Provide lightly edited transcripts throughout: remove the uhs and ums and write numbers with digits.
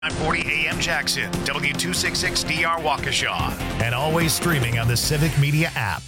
940 AM Jackson, W266DR Waukesha, and always streaming on the Civic Media app.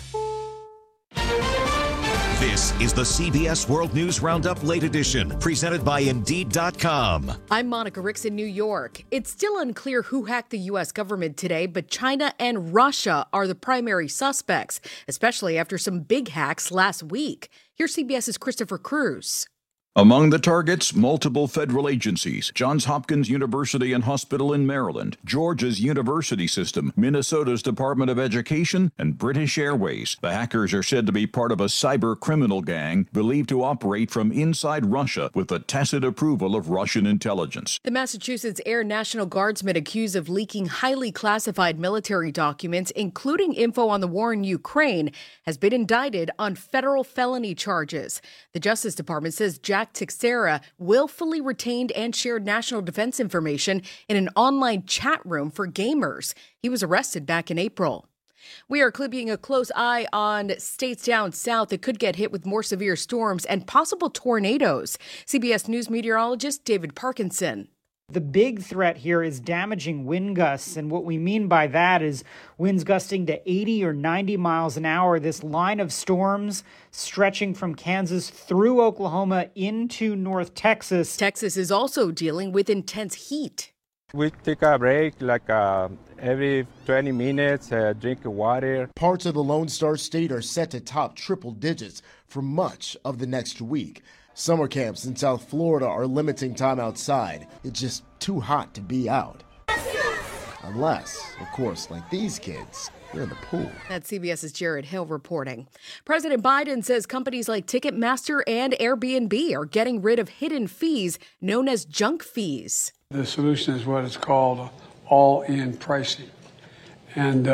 This is the CBS World News Roundup Late Edition, presented by Indeed.com. I'm Monica Ricks in New York. It's still unclear who hacked the U.S. government today, but China and Russia are the primary suspects, especially after some big hacks last week. Here's CBS's Christopher Cruz. Among the targets, multiple federal agencies, Johns Hopkins University and Hospital in Maryland, Georgia's university system, Minnesota's Department of Education, and British Airways. The hackers are said to be part of a cyber criminal gang believed to operate from inside Russia with the tacit approval of Russian intelligence. The Massachusetts Air National Guardsman accused of leaking highly classified military documents, including info on the war in Ukraine, has been indicted on federal felony charges. The Justice Department says Jack Teixeira willfully retained and shared national defense information in an online chat room for gamers. He was arrested back in April. We are keeping a close eye on states down south that could get hit with more severe storms and possible tornadoes. CBS News meteorologist David Parkinson. The big threat here is damaging wind gusts, and what we mean by that is winds gusting to 80 or 90 miles an hour. This line of storms stretching from Kansas through Oklahoma into North Texas. Texas is also dealing with intense heat. We take a break every 20 minutes, drink water. Parts of the Lone Star State are set to top triple digits for much of the next week. Summer camps in South Florida are limiting time outside. It's just too hot to be out. Unless, of course, like these kids, they're in the pool. That's CBS's Jared Hill reporting. President Biden says companies like Ticketmaster and Airbnb are getting rid of hidden fees known as junk fees. The solution is what is called all-in pricing. And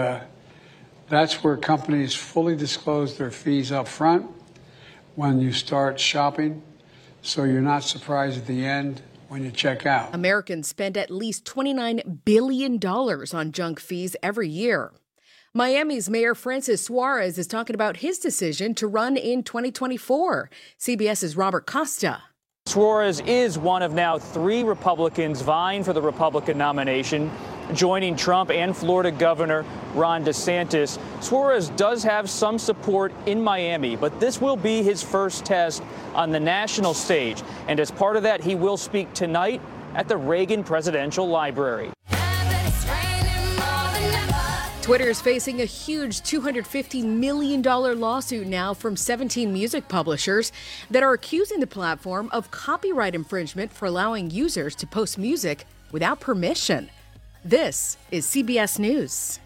that's where companies fully disclose their fees up front when you start shopping, so you're not surprised at the end when you check out. Americans spend at least $29 billion on junk fees every year. Miami's Mayor Francis Suarez is talking about his decision to run in 2024. CBS's Robert Costa. Suarez is one of now 3 Republicans vying for the Republican nomination, joining Trump and Florida Governor Ron DeSantis. Suarez does have some support in Miami, but this will be his first test on the national stage. And as part of that, he will speak tonight at the Reagan Presidential Library. Twitter is facing a huge $250 million lawsuit now from 17 music publishers that are accusing the platform of copyright infringement for allowing users to post music without permission. This is CBS News.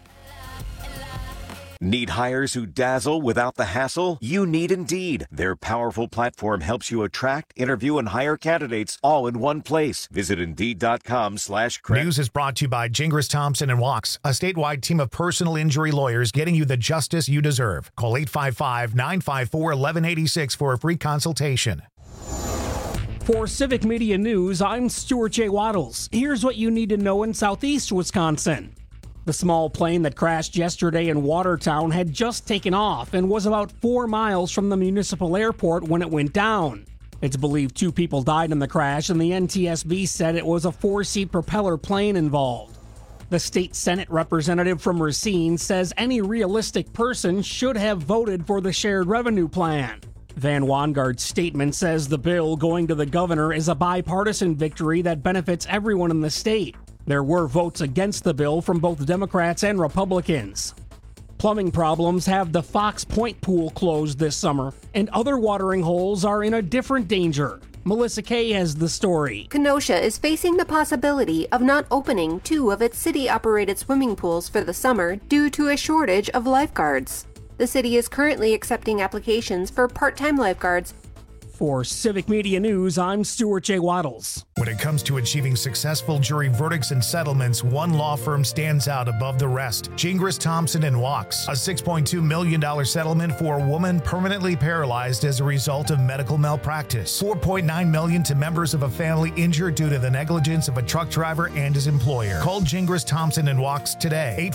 Need hires who dazzle without the hassle? You need Indeed. Their powerful platform helps you attract, interview, and hire candidates all in one place. Visit Indeed.com/credit. News is brought to you by Gingras Thompson and Wachs, a statewide team of personal injury lawyers getting you the justice you deserve. Call 855-954-1186 for a free consultation. For Civic Media News, I'm Stuart J. Waddles. Here's what you need to know in southeast Wisconsin. The small plane that crashed yesterday in Watertown had just taken off and was about 4 miles from the municipal airport when it went down. It's believed 2 people died in the crash, and the NTSB said it was a 4-seat propeller plane involved. The state Senate representative from Racine says any realistic person should have voted for the shared revenue plan. Van Wangard's statement says the bill going to the governor is a bipartisan victory that benefits everyone in the state. There were votes against the bill from both Democrats and Republicans. Plumbing problems have the Fox Point pool closed this summer, and other watering holes are in a different danger. Melissa Kay has the story. Kenosha is facing the possibility of not opening 2 of its city-operated swimming pools for the summer due to a shortage of lifeguards. The city is currently accepting applications for part-time lifeguards. For Civic Media News, I'm Stuart J. Waddles. When it comes to achieving successful jury verdicts and settlements, one law firm stands out above the rest. Gingras Thompson and Wachs, a $6.2 million settlement for a woman permanently paralyzed as a result of medical malpractice. $4.9 million to members of a family injured due to the negligence of a truck driver and his employer. Call Gingras Thompson and Wachs today,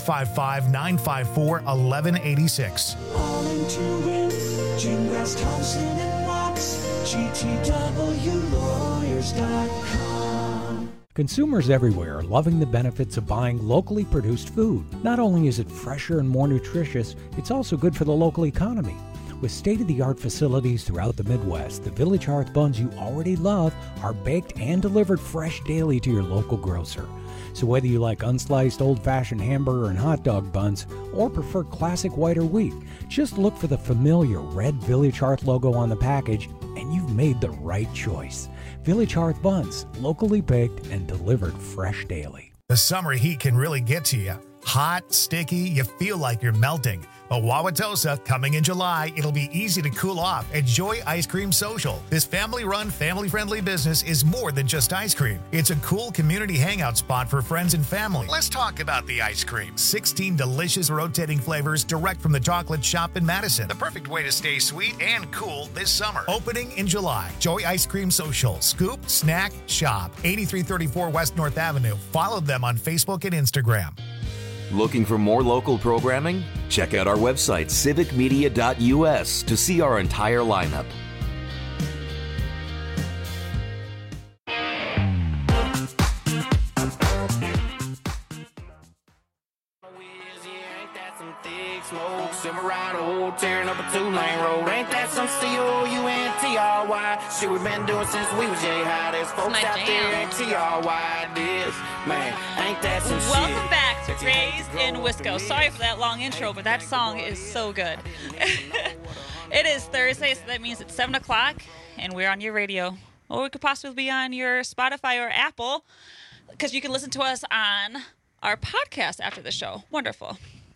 855-954-1186. All into it, Gingras Thompson and Wachs, GTWlawyers.com. Consumers everywhere are loving the benefits of buying locally produced food. Not only is it fresher and more nutritious, it's also good for the local economy. With state-of-the-art facilities throughout the Midwest, the Village Hearth buns you already love are baked and delivered fresh daily to your local grocer. So whether you like unsliced old-fashioned hamburger and hot dog buns or prefer classic white or wheat, just look for the familiar red Village Hearth logo on the package and you've made the right choice. Village Hearth buns, locally baked and delivered fresh daily. The summer heat can really get to you. Hot, sticky, you feel like you're melting. But Wauwatosa, coming in July, it'll be easy to cool off at Joy Ice Cream Social. This family-run, family-friendly business is more than just ice cream. It's a cool community hangout spot for friends and family. Let's talk about the ice cream. 16 delicious rotating flavors direct from the chocolate shop in Madison. The perfect way to stay sweet and cool this summer. Opening in July. Joy Ice Cream Social. Scoop, snack, shop. 8334 West North Avenue. Follow them on Facebook and Instagram. Looking for more local programming? Check out our website, civicmedia.us, to see our entire lineup. Tearing up a 2-lane road. Ain't that some C-O-U-N-T-R-Y? Shit we've been doing since we was J-High. There's folks out there at T-R-Y. This, man, ain't that some shit? Welcome back to Raised in Wisco. Sorry for that long intro, but that song is so good. It is Thursday, so that means it's 7 o'clock, and we're on your radio. Or we could possibly be on your Spotify or Apple, because you can listen to us on our podcast after the show. Wonderful.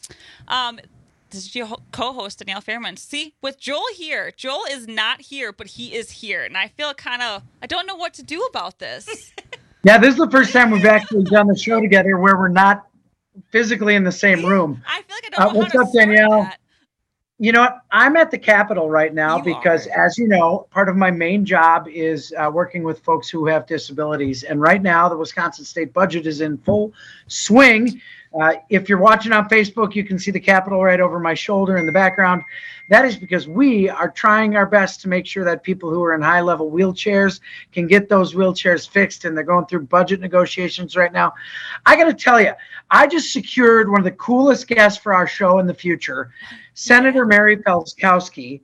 This is your co-host, Danielle Fairman. See, with Joel here, Joel is not here, but he is here. And I feel I don't know what to do about this. Yeah, this is the first time we've actually done the show together where we're not physically in the same room. I feel like I don't know what's up, Danielle? That. You know what? I'm at the Capitol right now because, as you know, part of my main job is working with folks who have disabilities. And right now, the Wisconsin state budget is in full swing. If you're watching on Facebook, you can see the Capitol right over my shoulder in the background. That is because we are trying our best to make sure that people who are in high-level wheelchairs can get those wheelchairs fixed, and they're going through budget negotiations right now. I got to tell you, I just secured one of the coolest guests for our show in the future, Senator Mary Felskowski,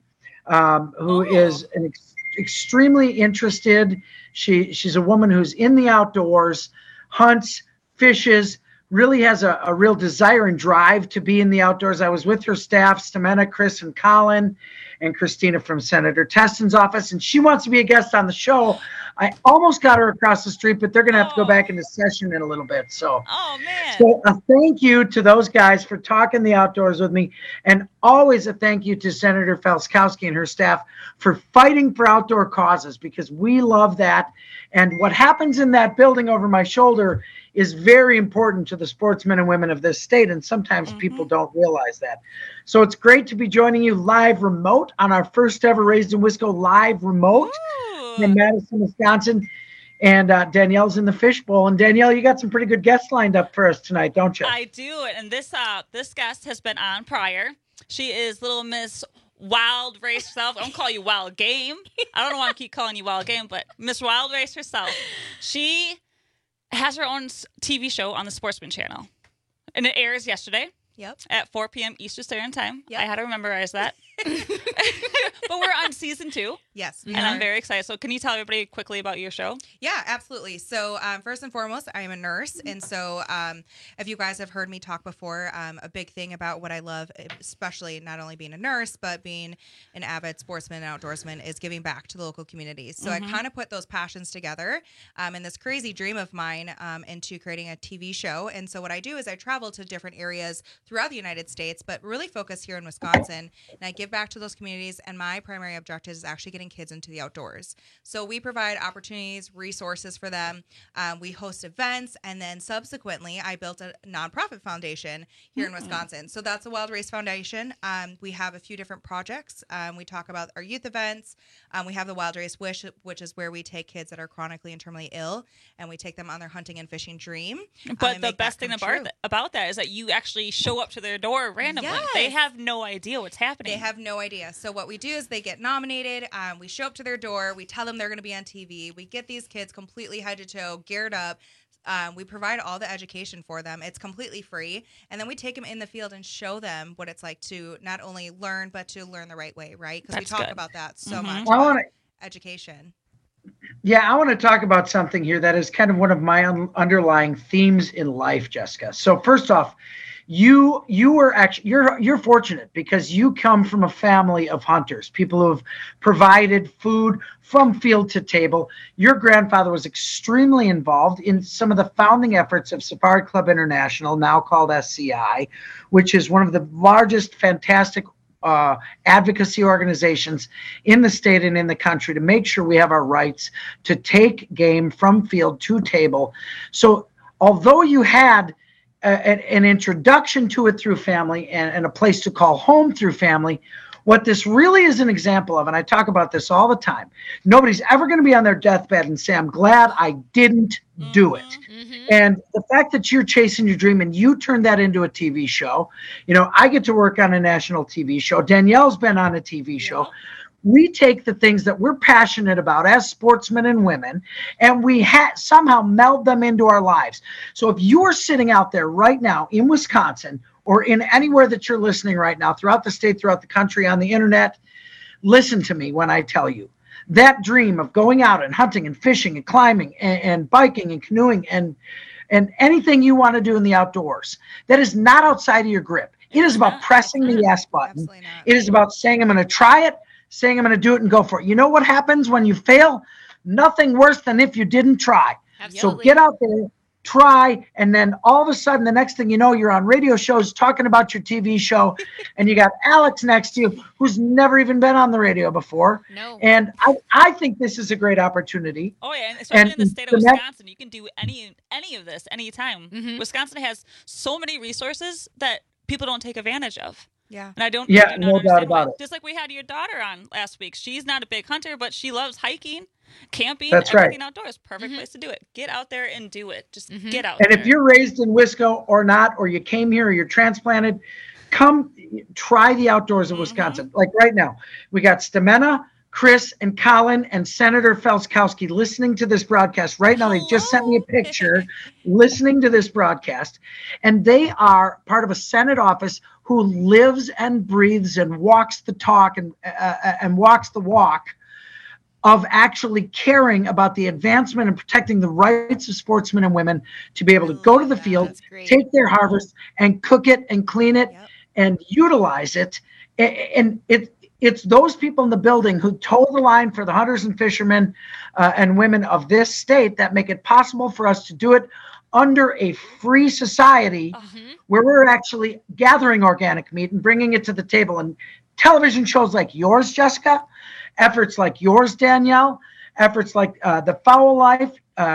who is an extremely interested. She's a woman who's in the outdoors, hunts, fishes, really has a real desire and drive to be in the outdoors. I was with her staff, Stamena, Chris, and Colin, and Christina from Senator Teston's office, and she wants to be a guest on the show. I almost got her across the street, but they're going to have to go back into session in a little bit. So, So a thank you to those guys for talking the outdoors with me, and always a thank you to Senator Felskowski and her staff for fighting for outdoor causes, because we love that. And what happens in that building over my shoulder is very important to the sportsmen and women of this state, and sometimes people don't realize that. So it's great to be joining you live remote on our first ever Raised in Wisco live remote from Madison, Wisconsin. And Danielle's in the fishbowl. And Danielle, you got some pretty good guests lined up for us tonight, don't you? I do, and this guest has been on prior. She is Little Miss Wild Race herself. I don't call you Wild Game. I don't want to keep calling you Wild Game, but Miss Wild Race herself. She has her own TV show on the Sportsman Channel. And it airs yesterday at 4 p.m. Eastern Standard Time. I had to memorize that. But we're on season 2. Yes. And I'm very excited. So can you tell everybody quickly about your show? Yeah, absolutely. So first and foremost, I am a nurse. And so if you guys have heard me talk before, a big thing about what I love, especially not only being a nurse, but being an avid sportsman and outdoorsman, is giving back to the local communities. So I kind of put those passions together in this crazy dream of mine into creating a TV show. And so what I do is I travel to different areas throughout the United States, but really focus here in Wisconsin. And I give back to those communities. And my primary objective is actually getting kids into the outdoors. So we provide opportunities, resources for them. We host events. And then subsequently, I built a nonprofit foundation here in Wisconsin. So that's the Wild Race Foundation. We have a few different projects. We talk about our youth events. We have the Wild Race Wish, which is where we take kids that are chronically and terminally ill, and we take them on their hunting and fishing dream. But the best thing about that is that you actually show up to their door randomly. Yes. They have no idea what's happening. They have no idea. So what we do is they get nominated. We show up to their door. We tell them they're going to be on TV. We get these kids completely head to toe, geared up, We provide all the education for them. It's completely free. And then we take them in the field and show them what it's like to not only learn, but to learn the right way, right? Because we talk about that so much. Education. Yeah, I want to talk about something here that is kind of one of my underlying themes in life, Jessica. So first off, you were actually you're fortunate because you come from a family of hunters, people who have provided food from field to table. Your grandfather was extremely involved in some of the founding efforts of Safari Club International, now called SCI, which is one of the largest, fantastic advocacy organizations in the state and in the country to make sure we have our rights to take game from field to table. So although you had an introduction to it through family and a place to call home through family, what this really is an example of, and I talk about this all the time, nobody's ever going to be on their deathbed and say, I'm glad I didn't do it. And the fact that you're chasing your dream and you turned that into a TV show, I get to work on a national TV show. Danielle's been on a TV show. We take the things that we're passionate about as sportsmen and women, and we somehow meld them into our lives. So if you are sitting out there right now in Wisconsin or in anywhere that you're listening right now, throughout the state, throughout the country, on the internet, listen to me when I tell you that dream of going out and hunting and fishing and climbing and biking and canoeing and anything you want to do in the outdoors, that is not outside of your grip. It is about pressing the yes button. It is about saying, I'm going to try it, saying I'm going to do it and go for it. You know what happens when you fail? Nothing worse than if you didn't try. Absolutely. So get out there, try, and then all of a sudden, the next thing you know, you're on radio shows talking about your TV show, and you got Alex next to you, who's never even been on the radio before. No. And I think this is a great opportunity. Oh, yeah, and especially in the state of Wisconsin, you can do any of this anytime. Wisconsin has so many resources that people don't take advantage of. Yeah. And I don't no doubt about it. Just like we had your daughter on last week. She's not a big hunter, but she loves hiking, camping, That's everything right. outdoors. Perfect place to do it. Get out there and do it. Just get out and there. If you're raised in Wisco or not, or you came here or you're transplanted, come try the outdoors of Wisconsin. Like right now, we got Stamena, Chris, and Colin, and Senator Felskowski listening to this broadcast right now. They just sent me a picture listening to this broadcast, and they are part of a Senate office who lives and breathes and walks the talk and walks the walk of actually caring about the advancement and protecting the rights of sportsmen and women to be able to go to the field, take their harvest, and cook it and clean it and utilize it. And it's those people in the building who toe the line for the hunters and fishermen and women of this state that make it possible for us to do it under a free society where we're actually gathering organic meat and bringing it to the table. And television shows like yours, Jessica, efforts like yours, Danielle, efforts like The Fowl Life,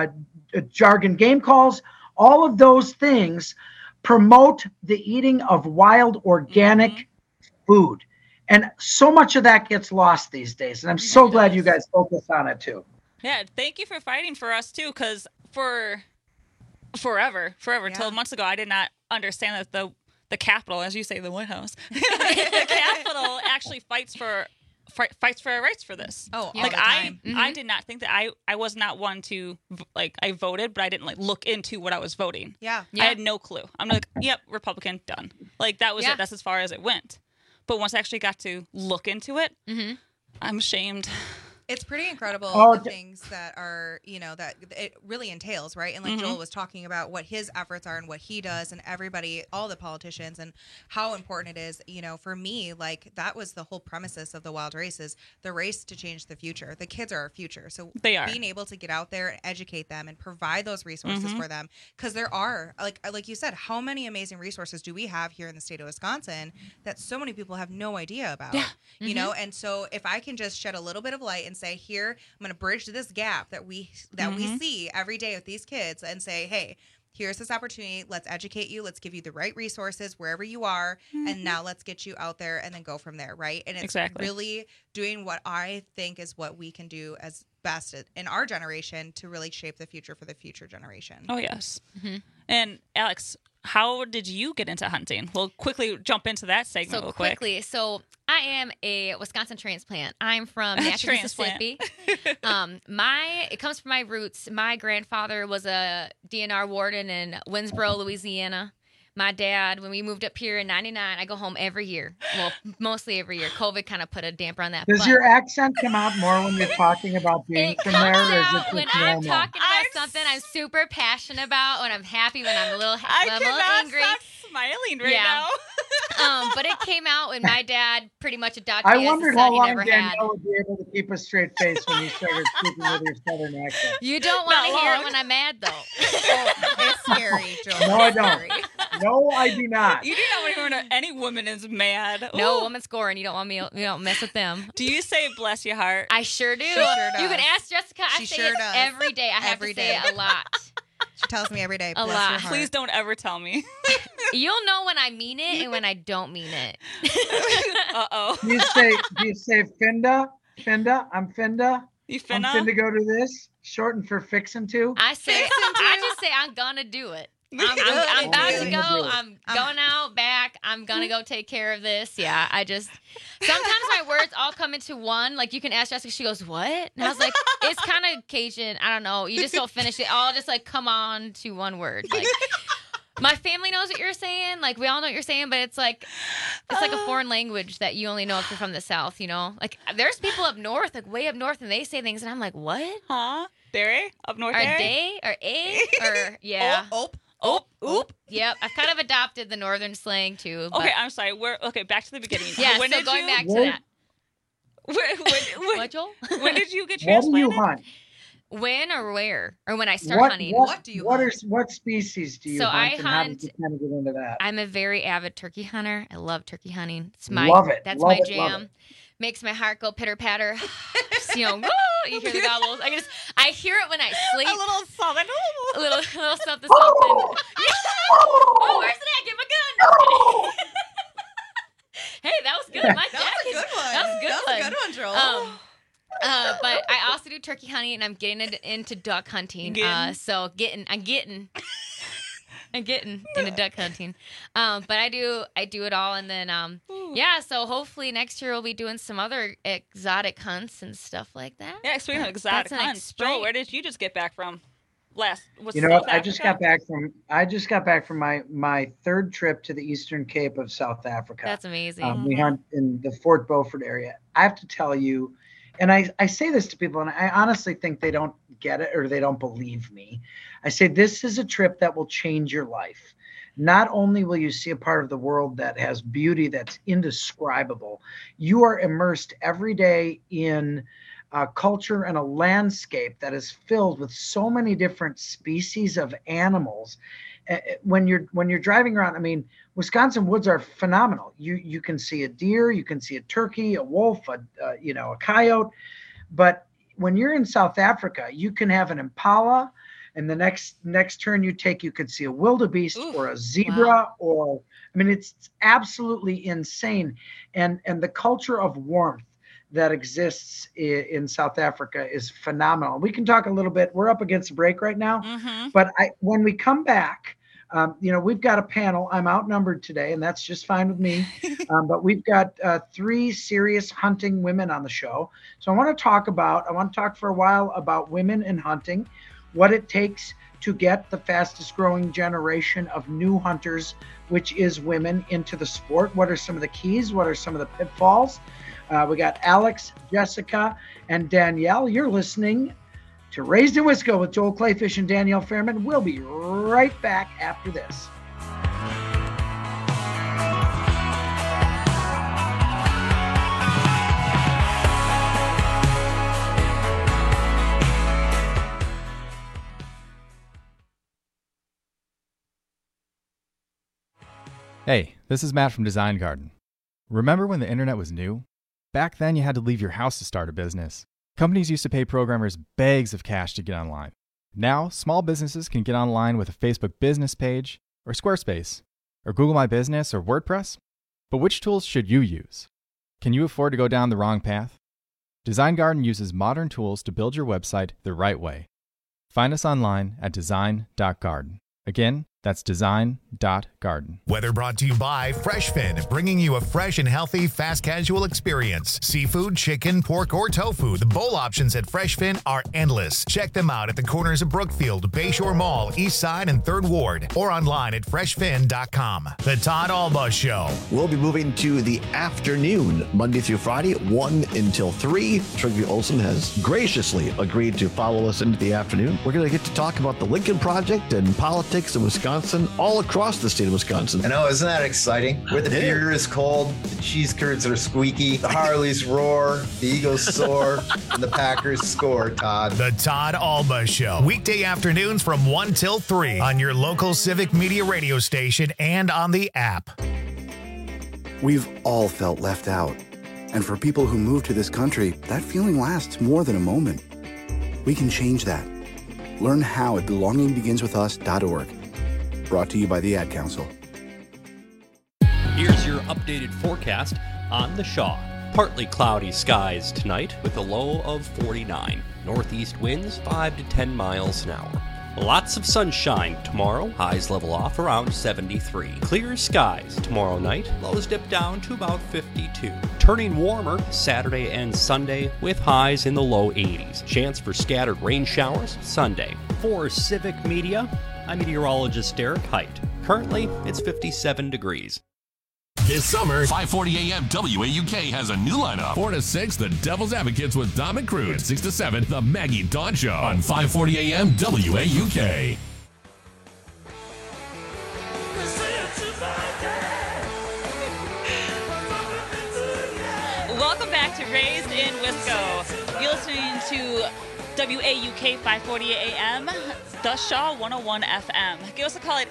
Jargon Game Calls, all of those things promote the eating of wild organic food. And so much of that gets lost these days. And I'm so glad you guys focus on it too. Yeah, thank you for fighting for us too, because for forever, 12 months ago, I did not understand that the Capitol, as you say, the White House, the Capitol actually fights for our rights for this. Oh, like all the time. I did not think that I was not one to I voted, but I didn't look into what I was voting. Yeah. I had no clue. I'm like, yep, Republican, done. Like that was it. That's as far as it went. But once I actually got to look into it, I'm ashamed. It's pretty incredible the things that are, that it really entails, right? And like Joel was talking about what his efforts are and what he does and everybody, all the politicians and how important it is, for me, like that was the whole premises of the Wild Races, the race to change the future. The kids are our future. So they are. Being able to get out there and educate them and provide those resources for them. Because there are, like you said, how many amazing resources do we have here in the state of Wisconsin that so many people have no idea about, And so if I can just shed a little bit of light and say, here, I'm going to bridge this gap that we see every day with these kids and say, hey, here's this opportunity. Let's educate you. Let's give you the right resources wherever you are. And now let's get you out there and then go from there. Right. And it's really doing what I think is what we can do as best in our generation to really shape the future for the future generation. Oh, yes. And Alex, how did you get into hunting? We'll quickly jump into that segment real quick. So I am a Wisconsin transplant. I'm from Nashville, Mississippi. It comes from my roots. My grandfather was a DNR warden in Winsboro, Louisiana. My dad, when we moved up here in 99, I go home every year. Well, mostly every year. COVID kind of put a damper on that. Does your accent come out more when you're talking about being from there? Or is it just when normal? I'm talking about something I'm super passionate about, when I'm happy, when I'm a little angry. Stop smiling right now. But it came out when my dad pretty much adopted I me as a wondered son how he long never Danielle had. would be able to keep a straight face when you started speaking with your southern accent. You don't want to hear it when I'm mad, though. It's scary, Joel. No, I don't. No, I do not. You do not want to hear when any woman is mad. No Ooh. woman's scoring. You don't mess with them. Do you say "bless your heart"? I sure do. She sure does. You can ask Jessica. I She say sure it does. every day. I have Every to say day. it a lot. She tells me every day. A Bless lot. your heart. Please don't ever tell me. You'll know when I mean it and when I don't mean it. Uh-oh. Do you say Finda? Finda? I'm Finda. You I'm finna? finna go to this. Shortened for fixin' to. I just say I'm gonna do it. I'm about to go. I'm going out back. I'm gonna go take care of this. Yeah, sometimes my words all come into one. Like you can ask Jessica, she goes, "What?" And I was like, "It's kind of Cajun. I don't know. You just don't finish it all. Just like come on to one word." Like my family knows what you're saying. Like we all know what you're saying, but it's like a foreign language that you only know if you're from the South. You know, like there's people up north, like way up north, and they say things, and I'm like, "What? Huh? Dairy up north? Or there? day? Or a? Or yeah." Oop. Yep. I've kind of adopted the northern slang too. But... Okay, I'm sorry. Back to the beginning. Yeah, when so did going you... back to that. What, Joel? When did you get What do transplanted? you hunt? When or where? Or when I start hunting? What species do you So hunt? I and how hunt- did you kind of get into that? I'm a very avid turkey hunter. I love turkey hunting. It's Love it. That's Love my it, jam. love it. Makes my heart go pitter patter. You know, woo! You hear the gobbles. I hear it when I sleep. A little something. A little something. Oh, where's it at? Get my gun. Hey, that was good. My That was a good one. That was a good one, Joel. But I also do turkey hunting, and I'm getting into duck hunting. So I'm getting into duck hunting. But I do it all, and then yeah. So hopefully next year we'll be doing some other exotic hunts and stuff like that. Yeah, speaking of exotic That's an hunts, Joel, where did you just get back from? You know what? I just got back from my third trip to the Eastern Cape of South Africa. That's amazing. We hunt in the Fort Beaufort area. I have to tell you, and I say this to people, and I honestly think they don't get it or they don't believe me. I say this is a trip that will change your life. Not only will you see a part of the world that has beauty that's indescribable, you are immersed every day in a culture and a landscape that is filled with so many different species of animals. When you're driving around, I mean, Wisconsin woods are phenomenal. You can see a deer, you can see a turkey, a wolf, a coyote. But when you're in South Africa, you can have an impala, and the next turn you take, you could see a wildebeest or a zebra, or I mean, it's absolutely insane. And the culture of warmth that exists in South Africa is phenomenal. We can talk a little bit. We're up against a break right now, but when we come back, we've got a panel. I'm outnumbered today, and that's just fine with me. But we've got 3 serious hunting women on the show. So I want to talk for a while about women in hunting, what it takes to get the fastest growing generation of new hunters, which is women, into the sport. What are some of the keys? What are some of the pitfalls? We got Alex, Jessica, and Danielle. You're listening to Raised in Wisco with Joel Clayfish and Danielle Fairman. We'll be right back after this. Hey, this is Matt from Design Garden. Remember when the internet was new? Back then, you had to leave your house to start a business. Companies used to pay programmers bags of cash to get online. Now, small businesses can get online with a Facebook business page, or Squarespace, or Google My Business, or WordPress. But which tools should you use? Can you afford to go down the wrong path? Design Garden uses modern tools to build your website the right way. Find us online at design.garden. Again, That's design.garden. Weather brought to you by FreshFin, bringing you a fresh and healthy fast casual experience. Seafood, chicken, pork, or tofu, the bowl options at FreshFin are endless. Check them out at the corners of Brookfield, Bayshore Mall, East Side, and 3rd Ward, or online at freshfin.com. The Todd Alba Show. We'll be moving to the afternoon, Monday through Friday, 1 until 3. Trygve Olsen has graciously agreed to follow us into the afternoon. We're going to get to talk about the Lincoln Project and politics in Wisconsin, all across the state of Wisconsin. I know, isn't that exciting? Where the beer is cold, the cheese curds are squeaky, the Harleys roar, the Eagles soar, and the Packers score, Todd. The Todd Alba Show. Weekday afternoons from 1 till 3 on your local Civic Media radio station and on the app. We've all felt left out. And for people who move to this country, that feeling lasts more than a moment. We can change that. Learn how at belongingbeginswithus.org. Brought to you by the Ad Council. Here's your updated forecast on the Shaw. Partly cloudy skies tonight with a low of 49. Northeast winds 5 to 10 miles an hour. Lots of sunshine tomorrow. Highs level off around 73. Clear skies tomorrow night. Lows dip down to about 52. Turning warmer Saturday and Sunday with highs in the low 80s. Chance for scattered rain showers Sunday. For Civic Media, I'm meteorologist Derek Height. Currently, it's 57 degrees. This summer, 540 AM WAUK has a new lineup. 4 to 6, The Devil's Advocates with Dom and Crude. 6 to 7, The Maggie Dawn Show on 540 AM WAUK. Welcome back to Raised in Wisco. You're listening to WAUK 540 AM, The Shaw 101 FM. Give us a call at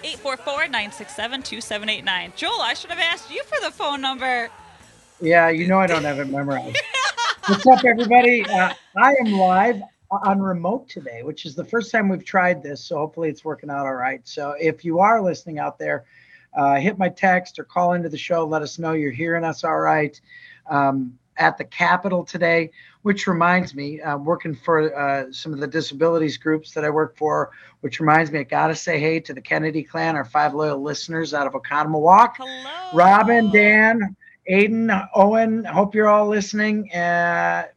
844-967-2789. Joel, I should have asked you for the phone number. Yeah, you know I don't have it memorized. What's up, everybody? I am live on remote today, which is the first time we've tried this, so hopefully it's working out all right. So if you are listening out there, hit my text or call into the show. Let us know you're hearing us all right. At the Capitol today, which reminds me, working for some of the disabilities groups that I work for, which reminds me, I got to say hey to the Kennedy clan, our 5 loyal listeners out of Oconomowoc. Hello. Robin, Dan, Aiden, Owen, hope you're all listening. Yeah,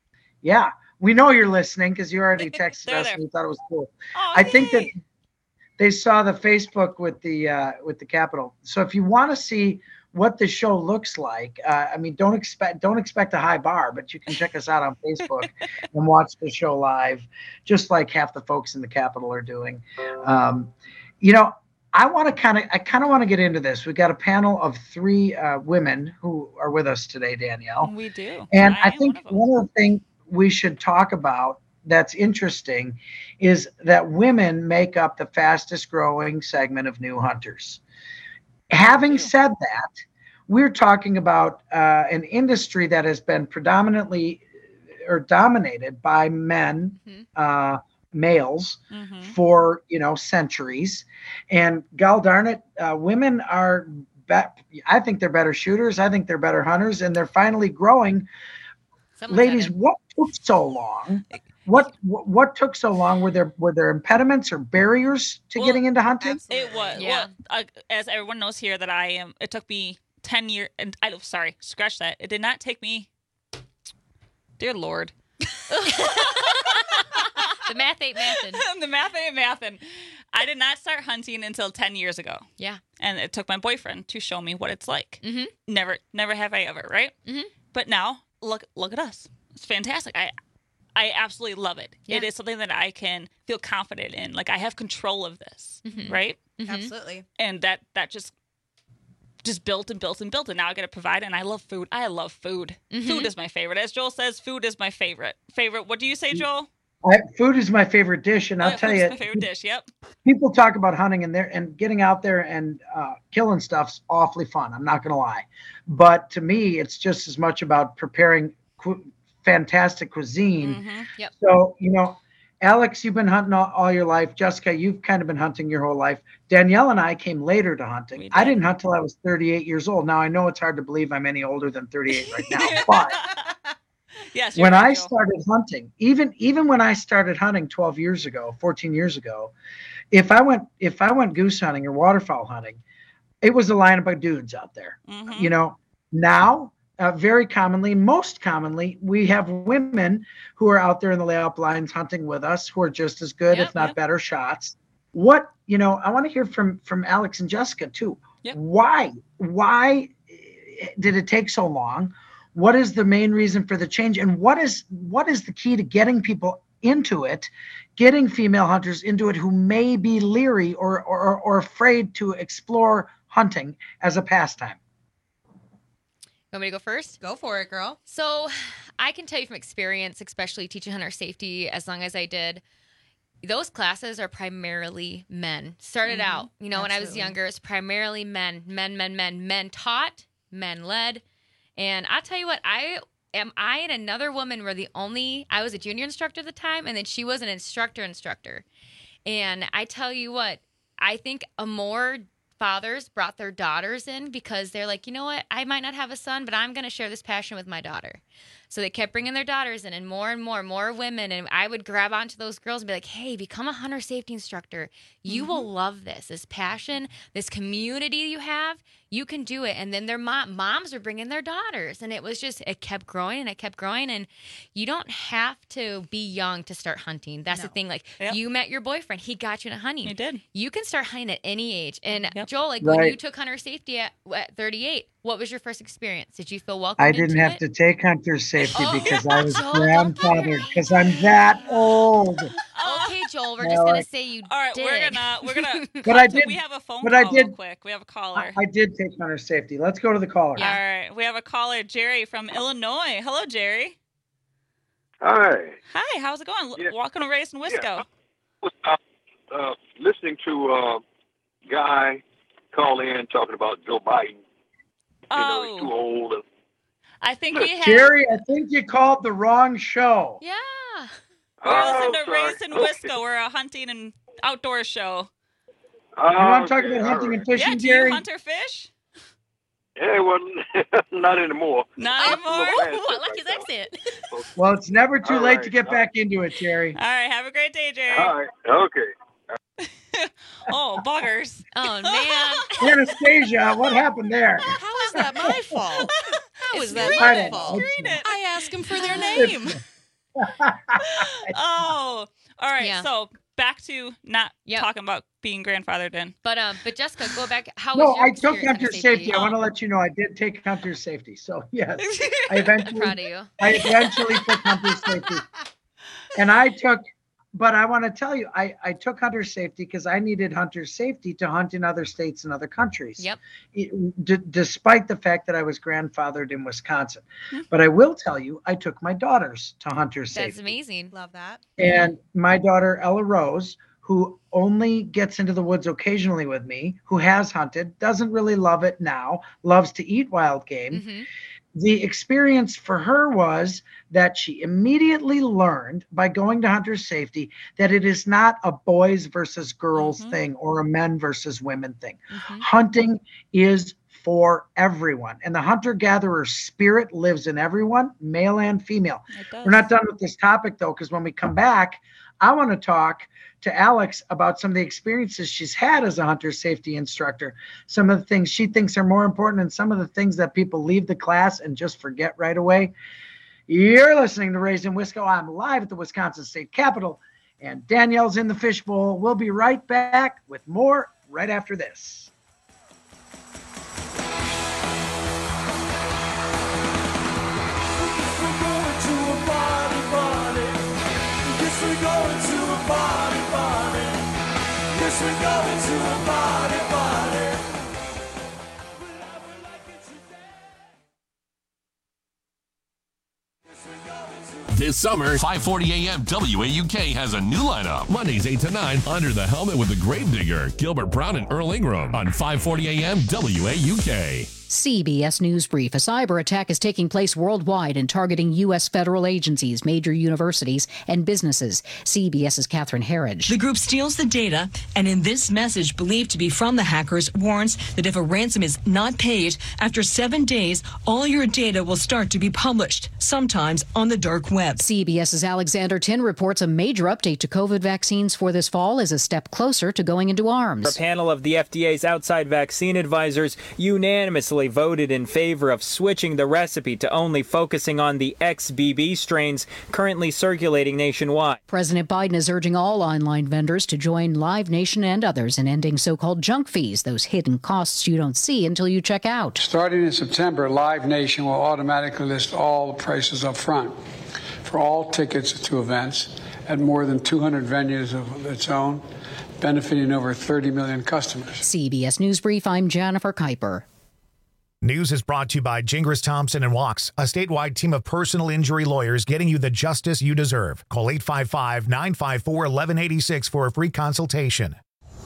we know you're listening because you already texted us and you thought it was cool. Oh, I think that they saw the Facebook with the Capitol. So if you want to see what the show looks like, I mean, don't expect a high bar, but you can check us out on Facebook and watch the show live, just like half the folks in the Capitol are doing. You know, I kind of want to get into this. We've got a panel of 3 women who are with us today, Danielle. We do. And I think one of the things we should talk about that's interesting is that women make up the fastest growing segment of new hunters. Having said that, we're talking about an industry that has been predominantly or dominated by men, males, for centuries. And God darn it, women are, I think they're better shooters. I think they're better hunters, and they're finally growing. Ladies, what took so long? What took so long? Were there impediments or barriers to getting into hunting? Absolutely. It was. Yeah. Well, as everyone knows here, it took me 10 years. And scratch that. It did not take me. Dear Lord. The math ain't mathin'. The math ain't mathin'. I did not start hunting until 10 years ago. Yeah. And it took my boyfriend to show me what it's like. Mm-hmm. Never have I ever, right? Mm-hmm. But now look at us. It's fantastic. I absolutely love it. Yeah. It is something that I can feel confident in. Like, I have control of this, right? Mm-hmm. Absolutely. And that just built and built and built. And now I got to provide. And I love food. I love food. Mm-hmm. Food is my favorite. As Joel says, food is my favorite. What do you say, Joel? Food is my favorite dish. And I'll tell you, my favorite dish. Yep. People talk about hunting and getting out there and killing stuff's awfully fun. I'm not going to lie. But to me, it's just as much about preparing fantastic cuisine. Mm-hmm. Yep. So, Alex, you've been hunting all your life. Jessica, you've kind of been hunting your whole life. Danielle and I came later to hunting. I didn't hunt till I was 38 years old. Now, I know it's hard to believe I'm any older than 38 right now, but yes, when I started hunting, even when I started hunting 14 years ago, if I went goose hunting or waterfowl hunting, it was a lineup of dudes out there. You know, now very commonly, most commonly, we have women who are out there in the layout blinds hunting with us, who are just as good, if not better shots. What, you know, I want to hear from Alex and Jessica too. Why did it take so long? What is the main reason for the change? And what is the key to getting people into it, getting female hunters into it who may be leery or afraid to explore hunting as a pastime? Want me to go first? Go for it, girl. So I can tell you from experience, especially teaching hunter safety as long as I did, those classes are primarily men. Started out, you know, when I was younger, it's primarily men taught, men led. And I'll tell you what, I and another woman were I was a junior instructor at the time, and then she was an instructor. And I tell you what, I think more fathers brought their daughters in because they're like, you know what, I might not have a son, but I'm going to share this passion with my daughter. So they kept bringing their daughters in, and more women. And I would grab onto those girls and be like, hey, become a hunter safety instructor. You will love this passion, this community you have. You can do it. And then their moms were bringing their daughters. And it kept growing. And you don't have to be young to start hunting. That's the thing. Like, you met your boyfriend. He got you into hunting. He did. You can start hunting at any age. And Joel, like when you took hunter safety at 38, what was your first experience? Did you feel welcome? I didn't have to take hunter safety because I was grandfathered, because I'm that old. Okay, Joel, we're just going to say you did. All right, we're gonna. But I did. We have a phone but call I did, real quick. We have a caller. I did take hunter safety. Let's go to the caller. All right, we have a caller, Jerry from Illinois. Hello, Jerry. Hi. Hi, how's it going? Welcome to Raising Wisco. Listening to a guy call in talking about Joe Biden. You know, he's too old. I think he has. Jerry, I think you called the wrong show. Yeah. We're listening to Raising Wisco. We're a hunting and outdoor show. You want to talk about hunting and fishing, do Jerry? you hunt or fish? Yeah, well, not anymore. Not anymore? I like his accent. Well, it's never too late to get back into it, Jerry. All right, have a great day, Jerry. All right, okay. Oh, buggers. Oh, man. Anastasia, what happened there? How is that my fault? How is that I my don't fault? know. I asked him for their name. Oh, all right. Yeah. So back to not talking about being grandfathered in. But Jessica, go back. How No, was your I took experience hunter safety. I want to let you know I did take hunter safety. So yes, I eventually. Proud of you. I eventually took hunter safety, and but I want to tell you, I took hunter safety because I needed hunter safety to hunt in other states and other countries. Yep. Despite the fact that I was grandfathered in Wisconsin. But I will tell you, I took my daughters to hunter safety. That's amazing. Love that. And my daughter, Ella Rose, who only gets into the woods occasionally with me, who has hunted, doesn't really love it now, loves to eat wild game. The experience for her was that she immediately learned by going to hunter safety that it is not a boys versus girls thing or a men versus women thing. Hunting is for everyone. And the hunter-gatherer spirit lives in everyone, male and female. We're not done with this topic, though, because when we come back, I want to talk to Alex about some of the experiences she's had as a hunter safety instructor, some of the things she thinks are more important, and some of the things that people leave the class and just forget right away. You're listening to Raising Wisco. I'm live at the Wisconsin State Capitol, and Danielle's in the fishbowl. We'll be right back with more right after this. This summer, 540 AM WAUK has a new lineup. Mondays 8 to 9, Under the Helmet with the Grave Digger, Gilbert Brown and Earl Ingram on 540 AM WAUK. CBS News Brief. A cyber attack is taking place worldwide and targeting U.S. federal agencies, major universities, and businesses. CBS's Catherine Herridge. The group steals the data, and in this message, believed to be from the hackers, warns that if a ransom is not paid, after 7 days, all your data will start to be published, sometimes on the dark web. CBS's Alexander Tin reports a major update to COVID vaccines for this fall is a step closer to going into arms. A panel of the FDA's outside vaccine advisors unanimously voted in favor of switching the recipe to only focusing on the XBB strains currently circulating nationwide. President Biden is urging all online vendors to join Live Nation and others in ending so-called junk fees, those hidden costs you don't see until you check out. Starting in September, Live Nation will automatically list all the prices up front for all tickets to events at more than 200 venues of its own, benefiting over 30 million customers. CBS News Brief, I'm Jennifer Kuiper. News is brought to you by Gingras Thompson and Walks, a statewide team of personal injury lawyers getting you the justice you deserve. Call 855-954-1186 for a free consultation.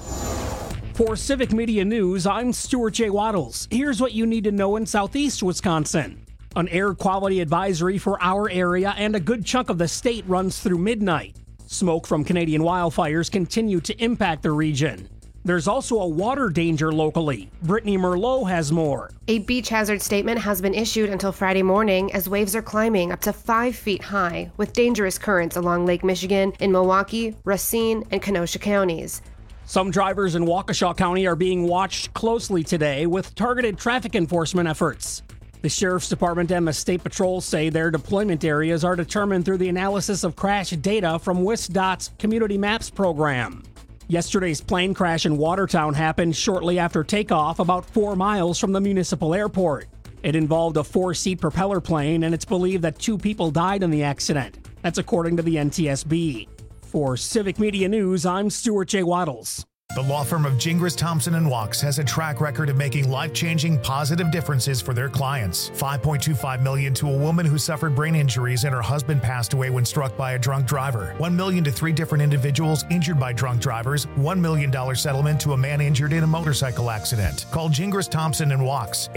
For Civic Media News, I'm Stuart J. Waddles. Here's what you need to know in southeast Wisconsin. An air quality advisory for our area and a good chunk of the state runs through midnight. Smoke from Canadian wildfires continue to impact the region. There's also a water danger locally. Brittany Merlot has more. A beach hazard statement has been issued until Friday morning as waves are climbing up to 5 feet high with dangerous currents along Lake Michigan in Milwaukee, Racine, and Kenosha counties. Some drivers in Waukesha County are being watched closely today with targeted traffic enforcement efforts. The Sheriff's Department and the State Patrol say their deployment areas are determined through the analysis of crash data from WisDOT's Community Maps program. Yesterday's plane crash in Watertown happened shortly after takeoff about 4 miles from the municipal airport. It involved a 4-seat propeller plane, and it's believed that 2 people died in the accident. That's according to the NTSB. For Civic Media News, I'm Stuart J. Waddles. The law firm of Gingras Thompson and Walks has a track record of making life-changing positive differences for their clients. $5.25 million to a woman who suffered brain injuries and her husband passed away when struck by a drunk driver. $1 million to 3 different individuals injured by drunk drivers. $1 million settlement to a man injured in a motorcycle accident. Call Gingras Thompson and Walks,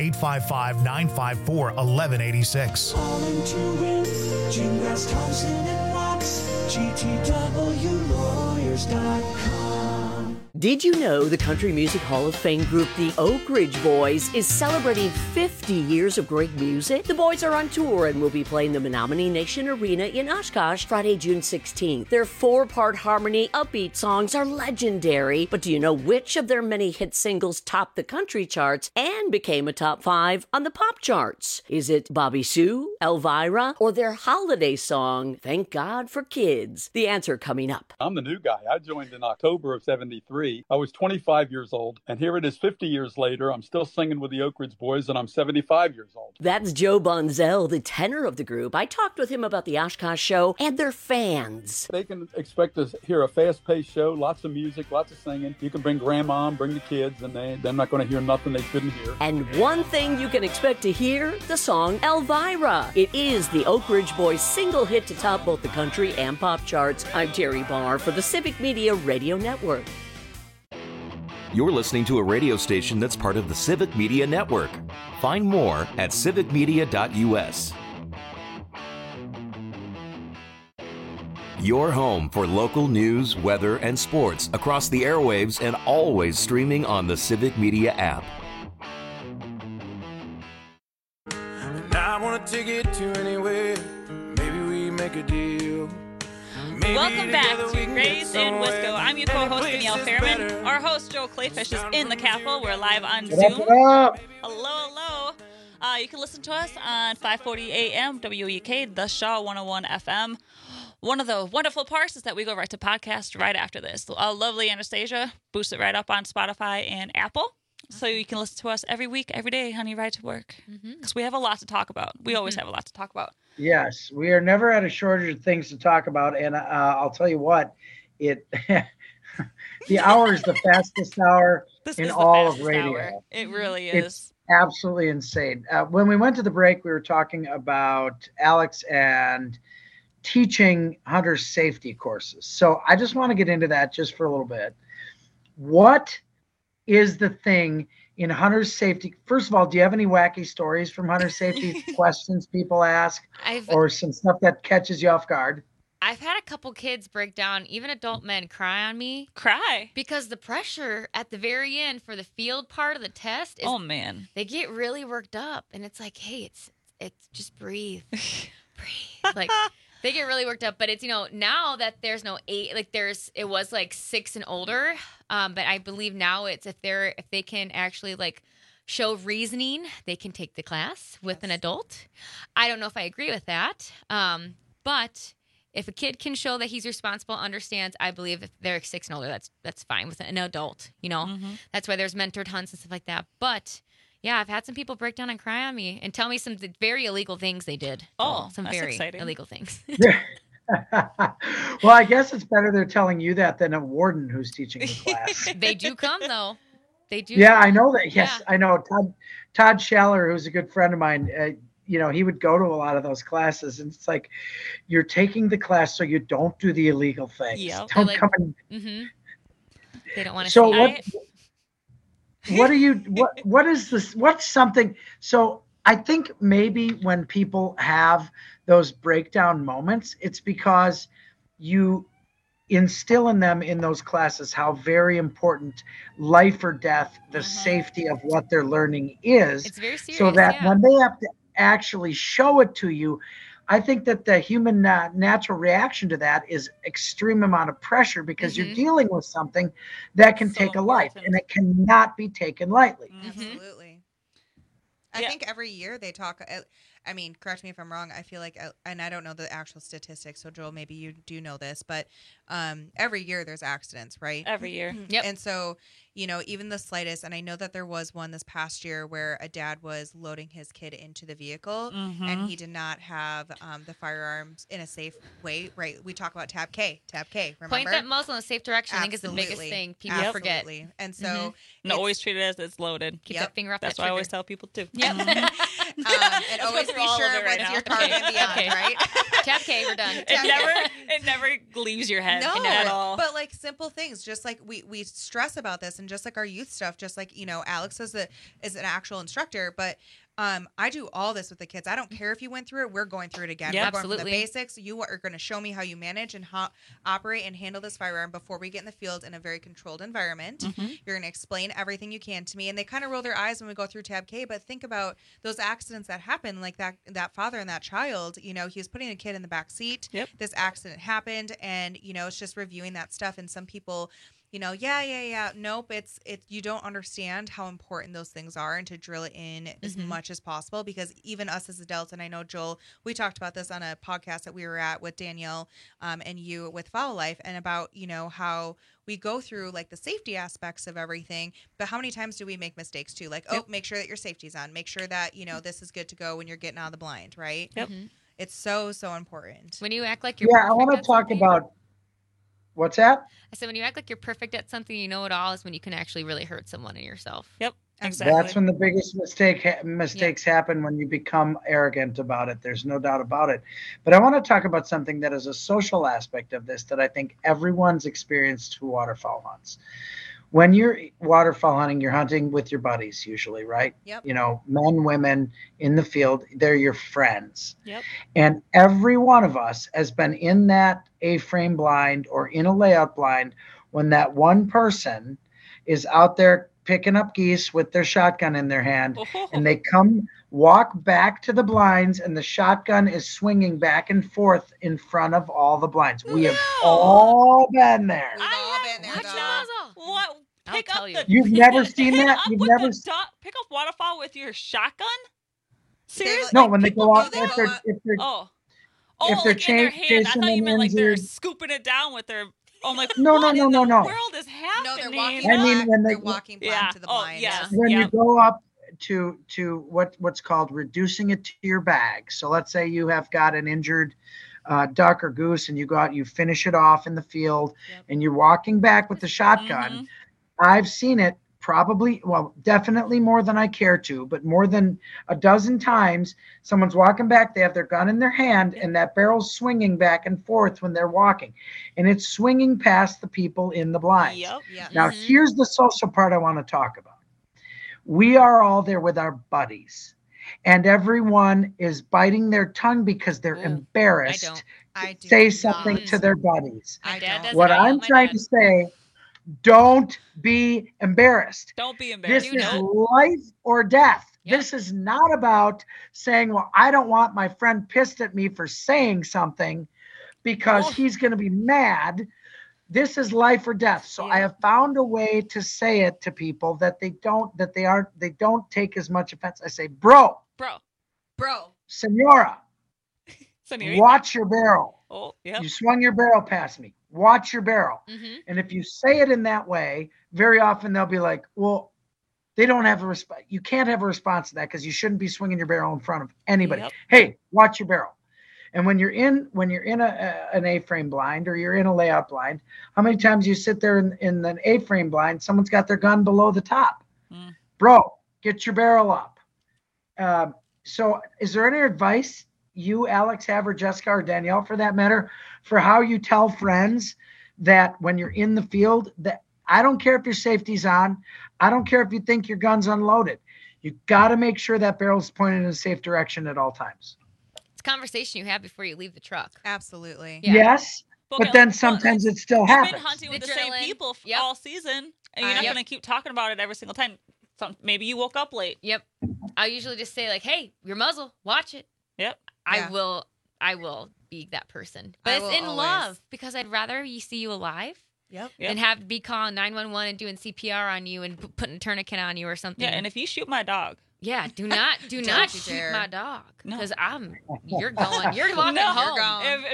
855-954-1186. Calling to win, Gingras Thompson and Walks, GTWlawyers.com. Did you know the Country Music Hall of Fame group, the Oak Ridge Boys, is celebrating 50 years of great music? The boys are on tour and will be playing the Menominee Nation Arena in Oshkosh Friday, June 16th. Their 4-part harmony, upbeat songs are legendary, but do you know which of their many hit singles topped the country charts and became a top 5 on the pop charts? Is it Bobby Sue, Elvira, or their holiday song, Thank God for Kids? The answer coming up. I'm the new guy. I joined in October of 73. I was 25 years old, and here it is 50 years later. I'm still singing with the Oak Ridge Boys, and I'm 75 years old. That's Joe Bonzell, the tenor of the group. I talked with him about the Oshkosh show and their fans. They can expect to hear a fast-paced show, lots of music, lots of singing. You can bring grandma, bring the kids, and they're not going to hear nothing they shouldn't hear. And one thing you can expect to hear, the song Elvira. It is the Oak Ridge Boys' single hit to top both the country and pop charts. I'm Terry Barr for the Civic Media Radio Network. You're listening to a radio station that's part of the Civic Media Network. Find more at civicmedia.us. Your home for local news, weather, and sports across the airwaves and always streaming on the Civic Media app. And I want to take it to anywhere. Maybe we make a deal. Welcome back to Raised in Wisco. I'm your co-host, Danielle Fairman. Our host, Joe Clayfish, is in the Capitol. We're live on Zoom. What up? Hello. You can listen to us on 540 AM, WEK, The Shaw 101 FM. One of the wonderful parts is that we go right to podcast right after this. Lovely Anastasia boosts it right up on Spotify and Apple. So you can listen to us every week, every day on your ride to work. Because we have a lot to talk about. We always have a lot to talk about. Yes, we are never at a shortage of things to talk about. And I'll tell you what, the hour is the fastest hour in all of radio. Hour. It really is. It's absolutely insane. When we went to the break, we were talking about Alex and teaching hunter safety courses. So I just want to get into that just for a little bit. What is the thing in hunter safety? First of all, do you have any wacky stories from hunter safety questions people ask, or some stuff that catches you off guard? I've had a couple kids break down, even adult men cry on me. Cry? Because the pressure at the very end for the field part of the test is, oh man, they get really worked up, and it's like, hey, it's just breathe. Breathe. Like, they get really worked up, but it's, now that there's no 8, like it was like 6 and older, but I believe now it's if they can actually like show reasoning, they can take the class with an adult. I don't know if I agree with that, but if a kid can show that he's responsible, understands, I believe if they're 6 and older, that's fine with an adult. That's why there's mentored hunts and stuff like that. But yeah, I've had some people break down and cry on me and tell me some very illegal things they did. Some that's very exciting. illegal things. Well, I guess it's better they're telling you that than a warden who's teaching the class. They do come though. They do. Yeah, I know that. Yes, Yeah. I know. Todd Schaller, who's a good friend of mine, he would go to a lot of those classes, and it's like, you're taking the class so you don't do the illegal things. Yeah. Don't come in. Mm-hmm. They don't want to So see what are you? What is this? What's something? So I think maybe when people have those breakdown moments, it's because you instill in them in those classes how very important life or death, the safety of what they're learning is. It's very serious, so that yeah. when they have to actually show it to you, I think that the human natural reaction to that is extreme amount of pressure, because you're dealing with something that can take a life, and it cannot be taken lightly. Absolutely. I think every year they talk, I mean, correct me if I'm wrong, I feel like, and I don't know the actual statistics, so Joel, maybe you do know this, but every year there's accidents, right? Every year. Yep. And so, even the slightest, and I know that there was one this past year where a dad was loading his kid into the vehicle, and he did not have the firearms in a safe way, right? We talk about tab K, remember? Point that muzzle in a safe direction. I think is the biggest thing people forget. And so, and always treat it as it's loaded. Keep that finger off That's that what I trigger. always tell people too. Yep. And always be sure what's your target and beyond, right? Tab K, we're done. It never leaves your head at all. But like simple things, just like we stress about this, and just like our youth stuff, just like Alex is an actual instructor, but I do all this with the kids. I don't care if you went through it. We're going through it again. Yeah, we're going absolutely. from the basics. You are going to show me how you manage and how operate and handle this firearm before we get in the field in a very controlled environment. You're going to explain everything you can to me. And they kind of roll their eyes when we go through tab K, but think about those accidents that happen, like that father and that child, he was putting a kid in the back seat. Yep. This accident happened, and it's just reviewing that stuff. And some people, nope, it's you don't understand how important those things are, and to drill it in as much as possible, because even us as adults, and I know Joel, we talked about this on a podcast that we were at with Danielle and you with Follow Life, and about how we go through like the safety aspects of everything, but how many times do we make mistakes too? Like, make sure that your safety's on, make sure that this is good to go when you're getting out of the blind, right? Yep. It's so important. When you act like you're I want to talk about what's that? I said when you act like you're perfect at something, you know it all, is when you can actually really hurt someone and yourself. Yep, exactly. That's when the biggest mistakes happen, when you become arrogant about it. There's no doubt about it. But I want to talk about something that is a social aspect of this that I think everyone's experienced who waterfowl hunts. When you're waterfowl hunting, you're hunting with your buddies usually, right? Yep. Men, women in the field, they're your friends. Yep. And every one of us has been in that A-frame blind or in a layout blind when that one person is out there picking up geese with their shotgun in their hand, and they walk back to the blinds, and the shotgun is swinging back and forth in front of all the blinds. We have all been there. We've all been there, though. What? Pick up the. You've never seen that? You've never pick up waterfowl with your shotgun? Seriously? No, when they go out, if they're like in their hand. I thought you meant like they're injured. scooping it down with their. I'm like, No. what in the world is happening? No, they're walking I mean, back. when They're walking blind to the blind. Yes. When you go up to what's called reducing it to your bag. So let's say you have got an injured duck or goose, and you go out, you finish it off in the field, and you're walking back with the shotgun. I've seen it definitely more than I care to, but more than a dozen times, someone's walking back, they have their gun in their hand, and that barrel's swinging back and forth when they're walking, and it's swinging past the people in the blinds. Yep. Now, here's the social part I want to talk about. We are all there with our buddies, and everyone is biting their tongue because they're embarrassed to say something to their buddies. What I'm trying to say, don't be embarrassed. Don't be embarrassed. This is life or death. Yep. This is not about saying, well, I don't want my friend pissed at me for saying something because he's going to be mad. This is life or death. So I have found a way to say it to people that they don't take as much offense. I say, bro, senora, watch your barrel. Oh, yeah. You swung your barrel past me. Watch your barrel. And if you say it in that way, very often they'll be like, well, they don't have a response. You can't have a response to that because you shouldn't be swinging your barrel in front of anybody. Hey, watch your barrel. And when you're in an A-frame blind or you're in a layout blind, how many times you sit there in an A-frame blind, someone's got their gun below the top. Bro, get your barrel up. So is there any advice you, Alex, have, or Jessica, or Danielle, for that matter, for how you tell friends that when you're in the field, that I don't care if your safety's on, I don't care if you think your gun's unloaded, you got to make sure that barrel's pointed in a safe direction at all times. It's a conversation you have before you leave the truck. Absolutely. Yeah. Yes, but then sometimes it still happens. You've been hunting with the same people all season, and you're not going to keep talking about it every single time. Maybe you woke up late. Yep. I'll usually just say, like, hey, your muzzle, watch it. Yep. I will be that person. But it's in love because I'd rather you see you alive than have to be calling 911 and doing CPR on you and putting a tourniquet on you or something. Yeah, and if you shoot my dog. Yeah, do not shoot my dog because you're walking home.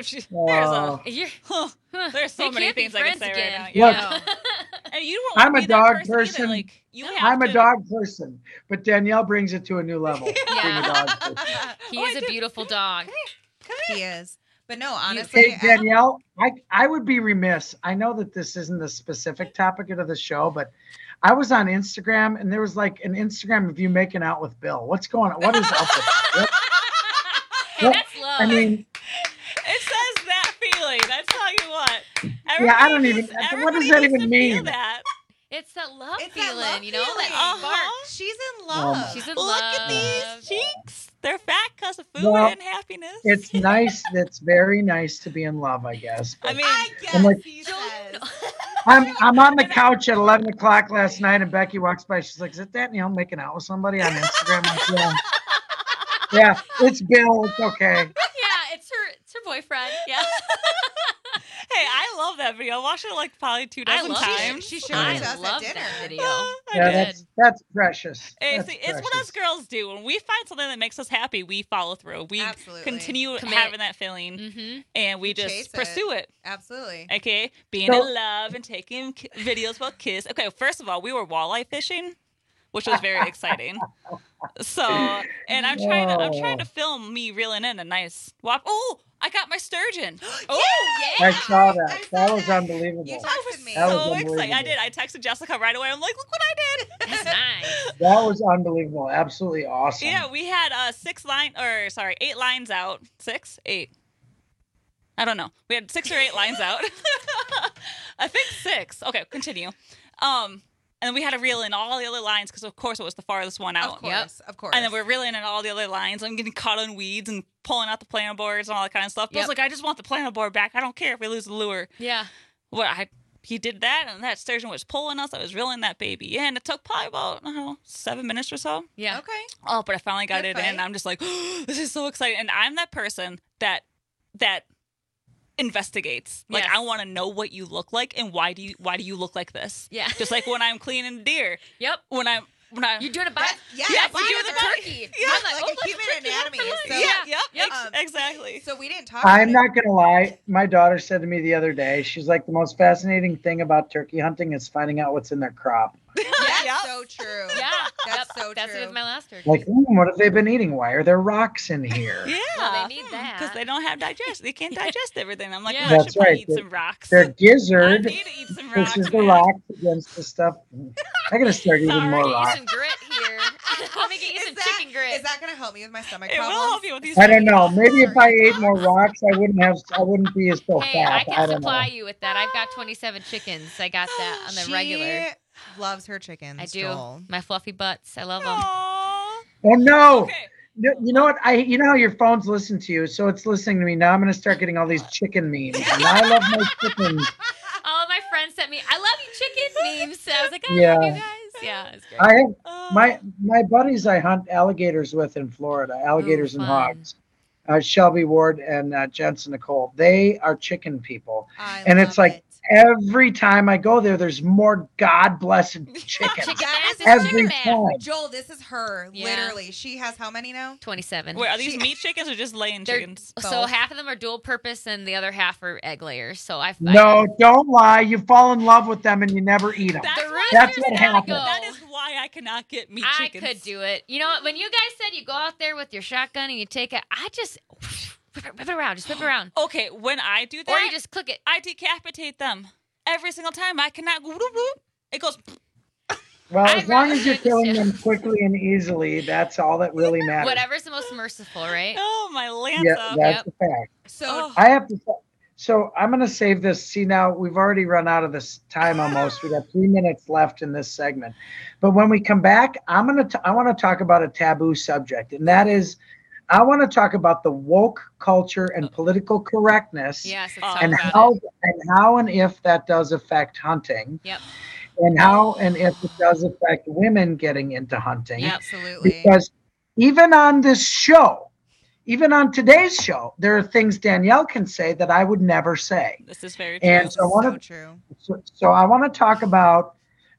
There's so many things I can say again. right now. Look, and you don't I'm want a to be that dog person. Either. Like, I'm a dog person, but Danielle brings it to a new level. Being a dog person. He is a beautiful dog. He is. But no, honestly. Hey, Danielle, I would be remiss. I know that this isn't the specific topic of the show, but I was on Instagram and there was like an Instagram of you making out with Bill. What's going on? What is up with that? That's love. I mean, it says that feeling. I tell you what. I don't even. What does that even mean? That. It's that love feeling, that love you know? feeling. That spark. She's in love. She's in Look love. at these cheeks. They're fat because of food and happiness. It's nice. It's very nice to be in love, I guess. I mean, I'm like, I'm on the couch at 11 o'clock last night, and Becky walks by. She's like, "Is it Danielle making out with somebody on Instagram?" I'm like, yeah, it's Bill. It's okay. Yeah, it's her boyfriend. Yeah. Hey, I love that video. I watched it like probably 2 dozen times. She showed it to us at dinner. That video. That's precious. Hey, that's see, it's what us girls do. When we find something that makes us happy, we follow through. We continue having that feeling, and we just pursue it. Absolutely. Okay, being in love and taking videos about kiss. Okay, first of all, we were walleye fishing, which was very exciting. So, and I'm trying to film me reeling in a nice whop. Oh, I got my sturgeon. Oh, yeah. I saw that. That was unbelievable. You texted me. That was so unbelievable. excited. I did. I texted Jessica right away. I'm like, look what I did. That's nice. That was unbelievable. Absolutely awesome. Yeah, we had 8 lines out. 6? 8. I don't know. We had 6 or 8 lines out. I think 6. Okay, continue. And we had to reel in all the other lines because, of course, it was the farthest one out. Of course. And then we're reeling in all the other lines. I'm getting caught on weeds and pulling out the planer boards and all that kind of stuff. Bill's like, I just want the planer board back. I don't care if we lose the lure. Yeah. Well, he did that, and that sturgeon was pulling us. I was reeling that baby in. It took probably about, 7 minutes or so. Yeah. Okay. Oh, but I finally got it in. I'm just like, oh, this is so exciting. And I'm that person that investigates. Like, I want to know what you look like and why do you look like this? Yeah. Just like when I'm cleaning deer. Yep. When I you're doing it by you're doing the turkey. Yeah. I'm like human anatomy. So, exactly. So we didn't talk. I'm not gonna lie. My daughter said to me the other day, she's like, the most fascinating thing about turkey hunting is finding out what's in their crop. That's so true. Yeah. That's so So That's true. with my last turkey. Like, what have they been eating? Why are there rocks in here? Yeah, Well, they need that. because they don't have digest. They can't digest everything. I'm like, Yeah. well, I That's should probably right. eat some rocks. They're gizzard. I need to eat some rocks. Pushes the man. rocks against the stuff. I gotta start eating more Get you rocks. some grit here. Let me get you some chicken grit. Is that gonna help me with my stomach It problems? will help you with these. I don't know. Maybe if I ate more rocks, I wouldn't be as so Hey, I fat. can don't supply know. you with that. I've got 27 chickens. I got that on the She regular. loves her chickens. I do. Joel. My fluffy butts. I love them. Oh no! Okay. No, you know what? You know how your phone's listening to you, so it's listening to me. Now I'm gonna start getting all these chicken memes, and I love my chickens. All of my friends sent me, I love you chicken memes. So I was like, I Yeah. love you guys. Yeah, it's great. I have my buddies I hunt alligators with in Florida, alligators and fun. hogs. Shelby Ward and Jensen Nicole. They are chicken people, and it's like every time I go there, there's more God blessed chickens every time. Joel, this is her. Yeah. Literally, she has how many now? 27. Wait, are these meat chickens or just laying They're- chickens? So half of them are dual purpose and the other half are egg layers. So I No, don't lie. You fall in love with them and you never eat them. That's what happens. That is why I cannot get meat I chickens. could do it. You know what? When you guys said you go out there with your shotgun and you take it, I just whip it around. Just whip it around. Okay, when I do that, Or you just click it. I decapitate them every single time. I cannot go. Whoop, whoop. It goes. Well, as long as you're killing them quickly and easily, that's all that really matters. Whatever's the most merciful, right? Oh my lanza. Yeah, that's the fact. So I have to. So I'm going to save this. See, now we've already run out of this time almost. We got 3 minutes left in this segment. But when we come back, I want to talk about a taboo subject, and that is, I want to talk about the woke culture and political correctness, Yes, let's talk and about how and if that does affect hunting, Yep. and how and if it does affect women getting into hunting. Yep. Absolutely. Because even on this show, even on today's show, there are things Danielle can say that I would never say. This is very true. And so I want to, true. so I want to talk about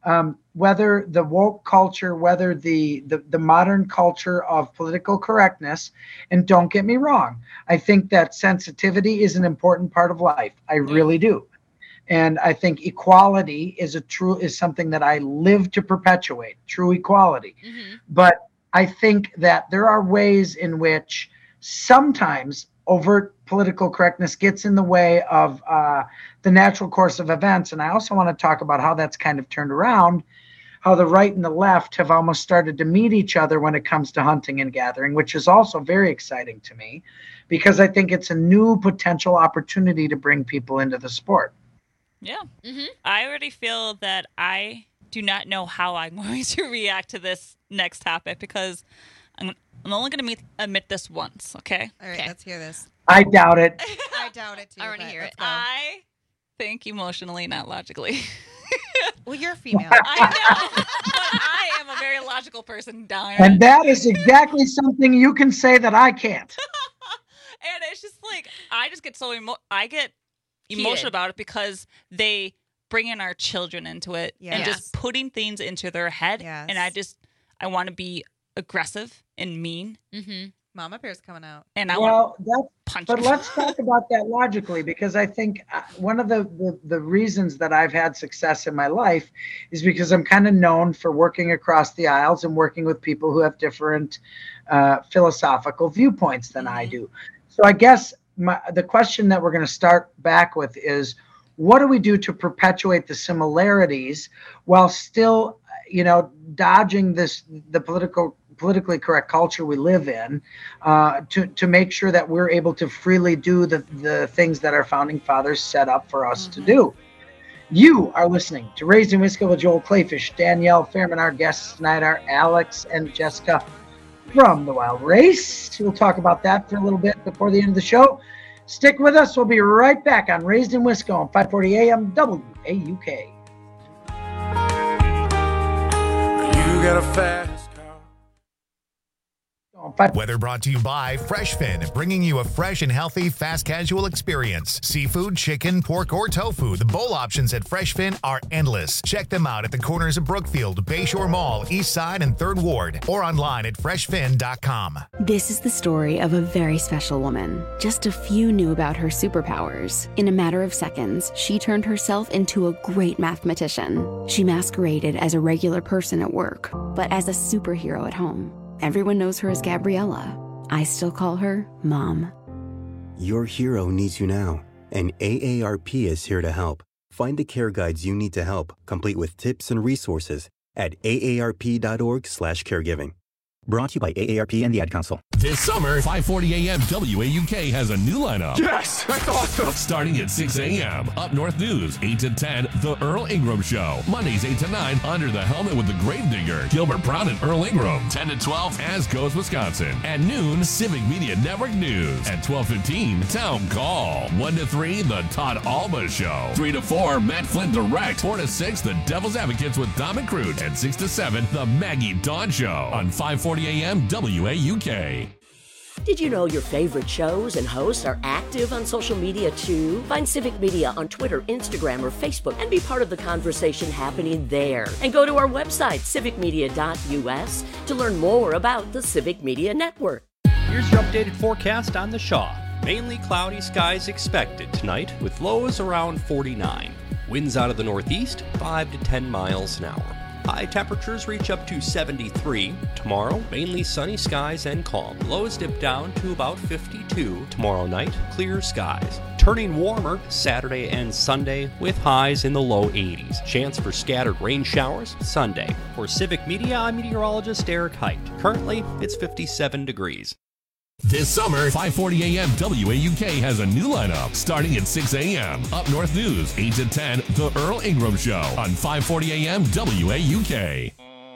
whether the woke culture, whether the modern culture of political correctness, and don't get me wrong, I think that sensitivity is an important part of life. I really do. And I think equality is something that I live to perpetuate, true equality. Mm-hmm. But I think that there are ways in which sometimes overt political correctness gets in the way of the natural course of events. And I also want to talk about how that's kind of turned around, how the right and the left have almost started to meet each other when it comes to hunting and gathering, which is also very exciting to me, because I think it's a new potential opportunity to bring people into the sport. Yeah. Mm-hmm. I already feel that I do not know how I'm going to react to this next topic, because I'm only going to admit this once, okay? All right, let's hear this. I doubt it. I doubt it too. I want to hear it. I think emotionally, not logically. Well, you're female. I know, but I am a very logical person down. And that is exactly something you can say that I can't. And it's just like, I just get so emotional Heated. about it, because they bring in our children into it and Yes. just putting things into their head. Yes. And I want to be aggressive and mean. Mm-hmm. Mama Bear's coming out. And I Well, want to punch but them. let's talk about that logically, because I think one of the reasons that I've had success in my life is because I'm kind of known for working across the aisles and working with people who have different philosophical viewpoints than I do. So I guess the question that we're going to start back with is, what do we do to perpetuate the similarities while still, dodging the politically correct culture we live in, to make sure that we're able to freely do the things that our founding fathers set up for us to do. You are listening to Raised in Wisco with Joel Clayfish, Danielle Fairman, our guests tonight are Alex and Jessica from The Wild Race. We'll talk about that for a little bit before the end of the show. Stick with us. We'll be right back on Raised in Wisco on 540 AM WAUK. You got a fast car. On Weather brought to you by FreshFin, bringing you a fresh and healthy fast casual experience. Seafood, chicken, pork, or tofu. The bowl options at FreshFin are endless. Check them out at the corners of Brookfield, Bayshore Mall, East Side, and 3rd Ward, or online at freshfin.com. This is the story of a very special woman. Just a few knew about her superpowers. In a matter of seconds, she turned herself into a great mathematician. She masqueraded as a regular person at work, but as a superhero at home. Everyone knows her as Gabriella. I still call her Mom. Your hero needs you now, and AARP is here to help. Find the care guides you need to help, complete with tips and resources at aarp.org/caregiving. Brought to you by AARP and the Ad Council. This summer, 540 AM WAUK has a new lineup. Yes, that's awesome. Starting at 6 a.m. Up North News, 8 to 10, The Earl Ingram Show. Mondays, 8 to 9, Under the Helmet with the Gravedigger, Gilbert Brown and Earl Ingram. 10 to 12, As Goes Wisconsin. At noon, Civic Media Network News. At 12:15, Town Call. 1 to 3, The Todd Alba Show. 3 to 4, Matt Flynn Direct. 4 to 6, The Devil's Advocates with Dom and Crute. And 6 to 7, The Maggie Dawn Show on 540 AM WAUK. Did you know your favorite shows and hosts are active on social media too? Find Civic Media on Twitter, Instagram, or Facebook and be part of the conversation happening there. And go to our website, civicmedia.us, to learn more about the Civic Media Network. Here's your updated forecast on the Shaw. Mainly cloudy skies expected tonight with lows around 49. Winds out of the northeast, 5 to 10 miles an hour. High temperatures reach up to 73. Tomorrow, mainly sunny skies and calm. Lows dip down to about 52. Tomorrow night, clear skies. Turning warmer Saturday and Sunday with highs in the low 80s. Chance for scattered rain showers Sunday. For Civic Media, I'm meteorologist Eric Height. Currently, it's 57 degrees. This summer, 540 AM WAUK has a new lineup starting at 6 a.m. Up North News, 8 to 10, The Earl Ingram Show on 540 AM WAUK.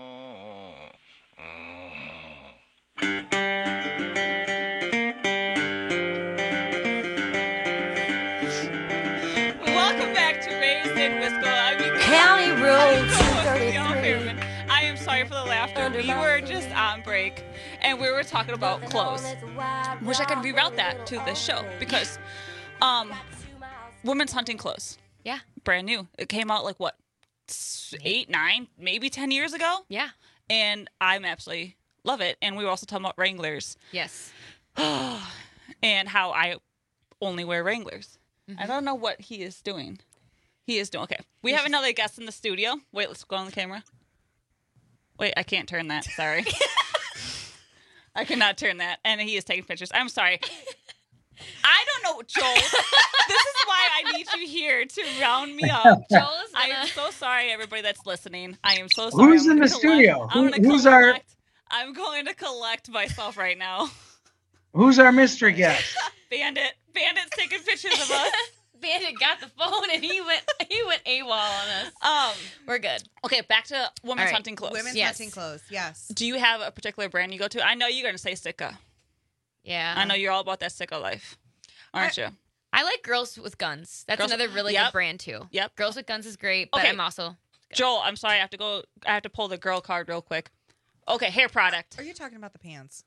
Welcome back to Raised in Wisco. County Road 233. I am sorry for the laughter. We were just on break and we were talking about clothes. Wish I could reroute that to this show because women's hunting clothes. Yeah. Brand new. It came out like what? 8, 9, maybe 10 years ago? Yeah. And I'm absolutely love it. And we were also talking about Wranglers. Yes. And how I only wear Wranglers. Mm-hmm. I don't know what he is doing. He is doing okay. We have another guest in the studio. Wait, let's go on the camera. Wait, I can't turn that. Sorry. I cannot turn that. And he is taking pictures. I'm sorry. I don't know, Joel. This is why I need you here to round me up. I am so sorry, everybody that's listening. I am so sorry. Who's in the studio? Who's our? I'm going to collect myself right now. Who's our mystery guest? Bandit. Bandit's taking pictures of us. Bandit got the phone and he went AWOL on us. We're good. Okay, back to women's hunting clothes. Women's hunting clothes, yes. Do you have a particular brand you go to? I know you're going to say Sitka. Yeah. I know you're all about that Sitka life, aren't you? I like Girls with Guns. That's another really good brand too. Yep. Girls with Guns is great, but I'm also Joel, I'm sorry, I have to pull the girl card real quick. Okay, hair product. Are you talking about the pants?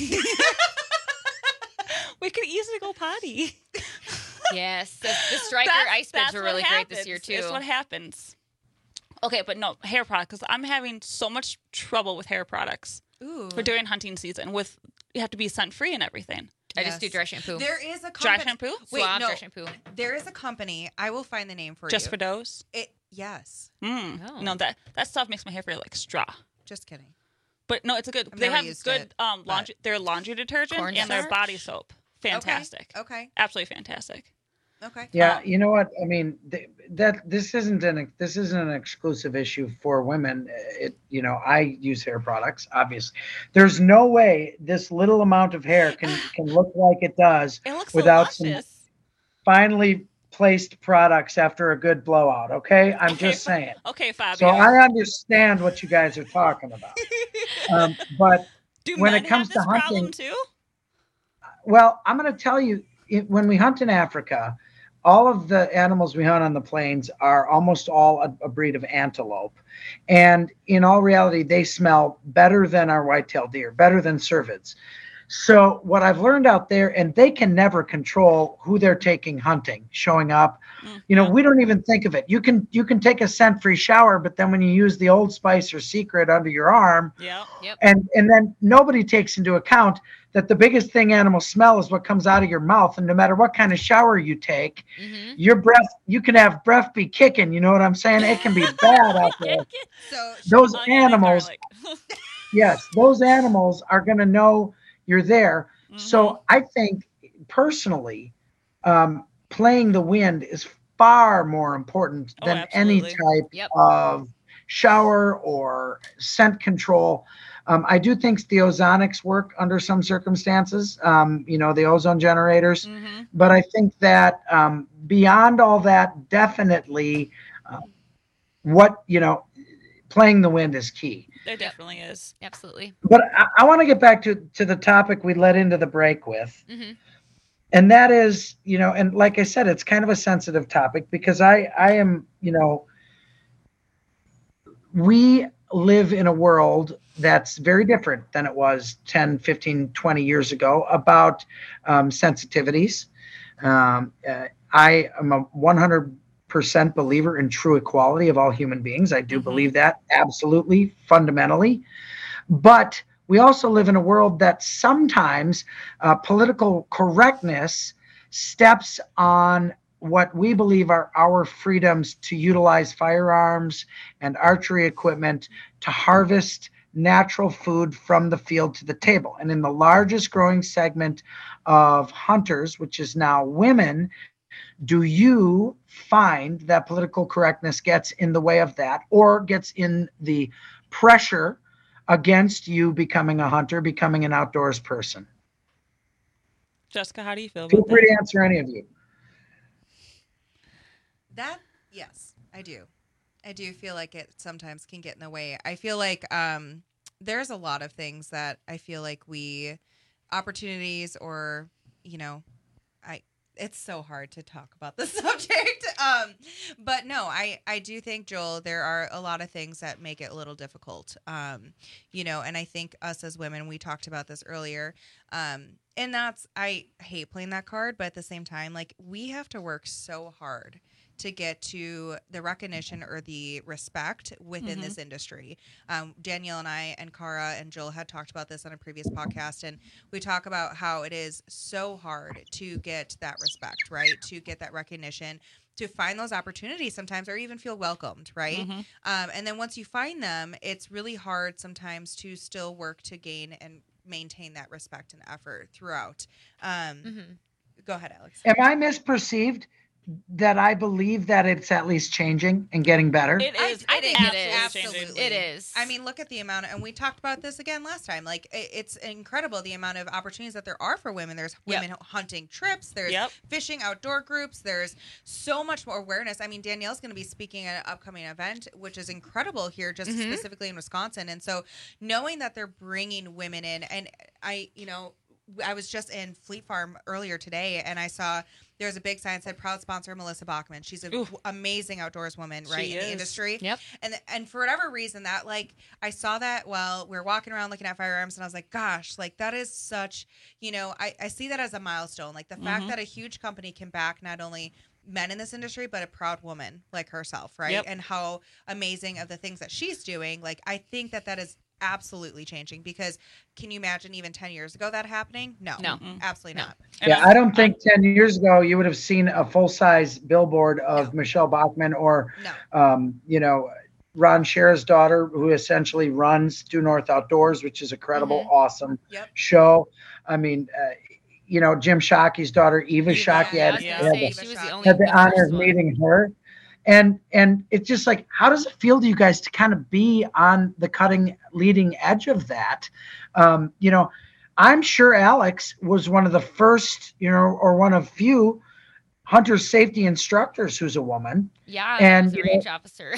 We could easily go potty. Yes, the Striker ice bibs were really great this year too. That's what happens. Okay, but no, hair products, because I'm having so much trouble with hair products for during hunting season. You have to be scent free and everything. I just do dry shampoo. There is a dry company. shampoo. Wait, no. Dry shampoo. There is a company. I will find the name for Just you. for does? Yes. No, that stuff makes my hair feel like straw. Just kidding. But no, it's a good. I've they never have used good it, laundry. Their laundry detergent and their body soap. Fantastic. Okay. Absolutely fantastic. Okay. Yeah, you know what? I mean, this isn't an exclusive issue for women. I use hair products. Obviously, there's no way this little amount of hair can look like it does without some finely placed products after a good blowout. Okay, I'm just saying. Okay, Fabio. So I understand what you guys are talking about. But when it comes to hunting, too? Well, I'm going to tell you, when we hunt in Africa, all of the animals we hunt on the plains are almost all a breed of antelope. And in all reality, they smell better than our white-tailed deer, better than cervids. So what I've learned out there, and they can never control who they're taking hunting, showing up. You know, we don't even think of it. You can take a scent-free shower, but then when you use the Old Spice or Secret under your arm, and then nobody takes into account that the biggest thing animals smell is what comes out of your mouth. And no matter what kind of shower you take, your breath, you can have breath be kicking. You know what I'm saying? It can be bad out there. Those animals, yes, those animals are going to know you're there. So I think personally, playing the wind is far more important than any type of shower or scent control. I do think the ozonics work under some circumstances, you know, the ozone generators. But I think that beyond all that, definitely playing the wind is key. There definitely is. Absolutely. But I want to get back to the topic we led into the break with. And that is, you know, and like I said, it's kind of a sensitive topic because I am, you know, we live in a world that's very different than it was 10, 15, 20 years ago about sensitivities. I am a 100% believer in true equality of all human beings. I do believe that absolutely, fundamentally. But we also live in a world that sometimes political correctness steps on what we believe are our freedoms to utilize firearms and archery equipment to harvest natural food from the field to the table. And in the largest growing segment of hunters, which is now women, do you find that political correctness gets in the way of that or gets in the pressure against you becoming a hunter, becoming an outdoors person? Jessica, how do you feel about Feel free to answer any of you. That, yes, I do. I do feel like it sometimes can get in the way. I feel like there's a lot of things that I feel like opportunities or, you know, it's so hard to talk about the subject. But no, I do think, Joel, there are a lot of things that make it a little difficult. You know, and I think us as women, we talked about this earlier. And I hate playing that card, but at the same time, like, we have to work so hard to get to the recognition or the respect within this industry. Danielle and I and Cara and Joel had talked about this on a previous podcast, and we talk about how it is so hard to get that respect, right? To get that recognition, to find those opportunities sometimes, or even feel welcomed, right? And then once you find them, it's really hard sometimes to still work to gain and maintain that respect and effort throughout. Go ahead, Alex. Am I misperceived that I believe that it's at least changing and getting better? It is. I think it is. Absolutely. It is. I mean, look at the amount, and we talked about this again last time. Like, it's incredible the amount of opportunities that there are for women. There's women hunting trips. There's fishing outdoor groups. There's so much more awareness. I mean, Danielle's going to be speaking at an upcoming event, which is incredible here, just specifically in Wisconsin. And so knowing that they're bringing women in, and I was just in Fleet Farm earlier today, and I saw there's a big sign that said proud sponsor Melissa Bachman. She's an amazing outdoors woman, right, in the industry. And for whatever reason, that, like, I saw that while we were walking around looking at firearms, and I was like, gosh, like, that is such, you know, I see that as a milestone. Like, the fact that a huge company can back not only men in this industry, but a proud woman like herself, right? And how amazing of the things that she's doing. Like, I think that is absolutely changing, because can you imagine even 10 years ago that happening? No, absolutely not. Yeah, I don't think 10 years ago you would have seen a full-size billboard of Michelle Bachman or, you know, Ron Shera's daughter, who essentially runs Due North Outdoors, which is a credible, awesome show. I mean, you know, Jim Shockey's daughter, Eva Shockey, had the honor of meeting her. And it's just like, how does it feel to you guys to kind of be on the leading edge of that? You know, I'm sure Alex was one of the first, you know, or one of few hunter safety instructors who's a woman. Yeah, and was a range officer.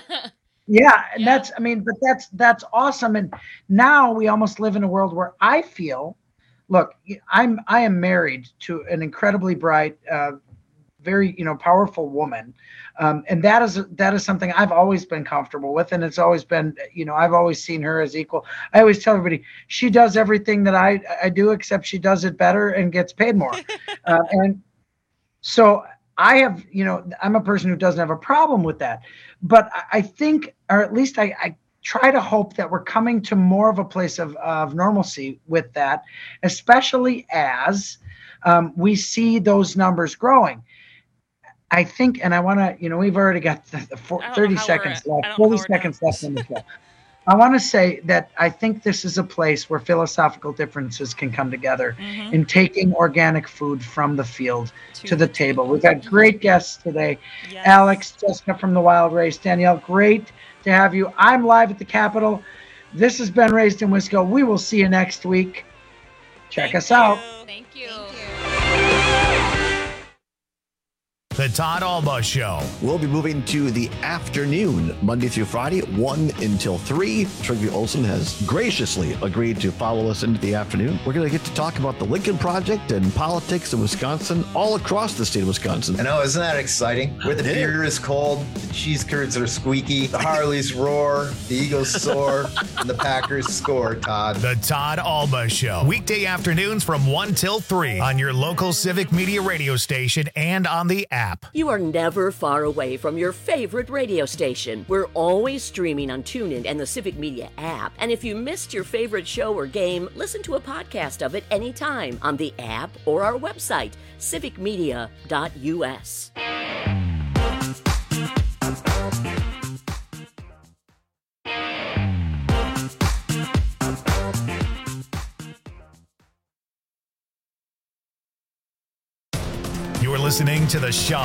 And that's awesome. And now we almost live in a world where I feel, look, I am married to an incredibly bright, very, powerful woman. And that is something I've always been comfortable with. And it's always been, I've always seen her as equal. I always tell everybody she does everything that I do, except she does it better and gets paid more. And so I have, I'm a person who doesn't have a problem with that. But I think, or at least I try to hope that we're coming to more of a place of normalcy with that, especially as we see those numbers growing. I think, and I want to, we've already got 30 seconds left, 40 seconds left in the show. I want to say that I think this is a place where philosophical differences can come together in taking organic food from the field to the table. We've had great guests today. Yes. Alex, Jessica from the Wild Race, Danielle, great to have you. I'm live at the Capitol. This has been Raised in Wisco. We will see you next week. Check us out. Thank you. The Todd Alba Show. We'll be moving to the afternoon, Monday through Friday, 1 until 3. Trygve Olsen has graciously agreed to follow us into the afternoon. We're going to get to talk about the Lincoln Project and politics in Wisconsin, all across the state of Wisconsin. I know, isn't that exciting? Where the beer is cold, the cheese curds are squeaky, the Harleys roar, the Eagles soar, and the Packers score, Todd. The Todd Alba Show. Weekday afternoons from 1 till 3 on your local Civic Media radio station and on the app. You are never far away from your favorite radio station. We're always streaming on TuneIn and the Civic Media app. And if you missed your favorite show or game, listen to a podcast of it anytime on the app or our website, civicmedia.us. You're listening to The Shaw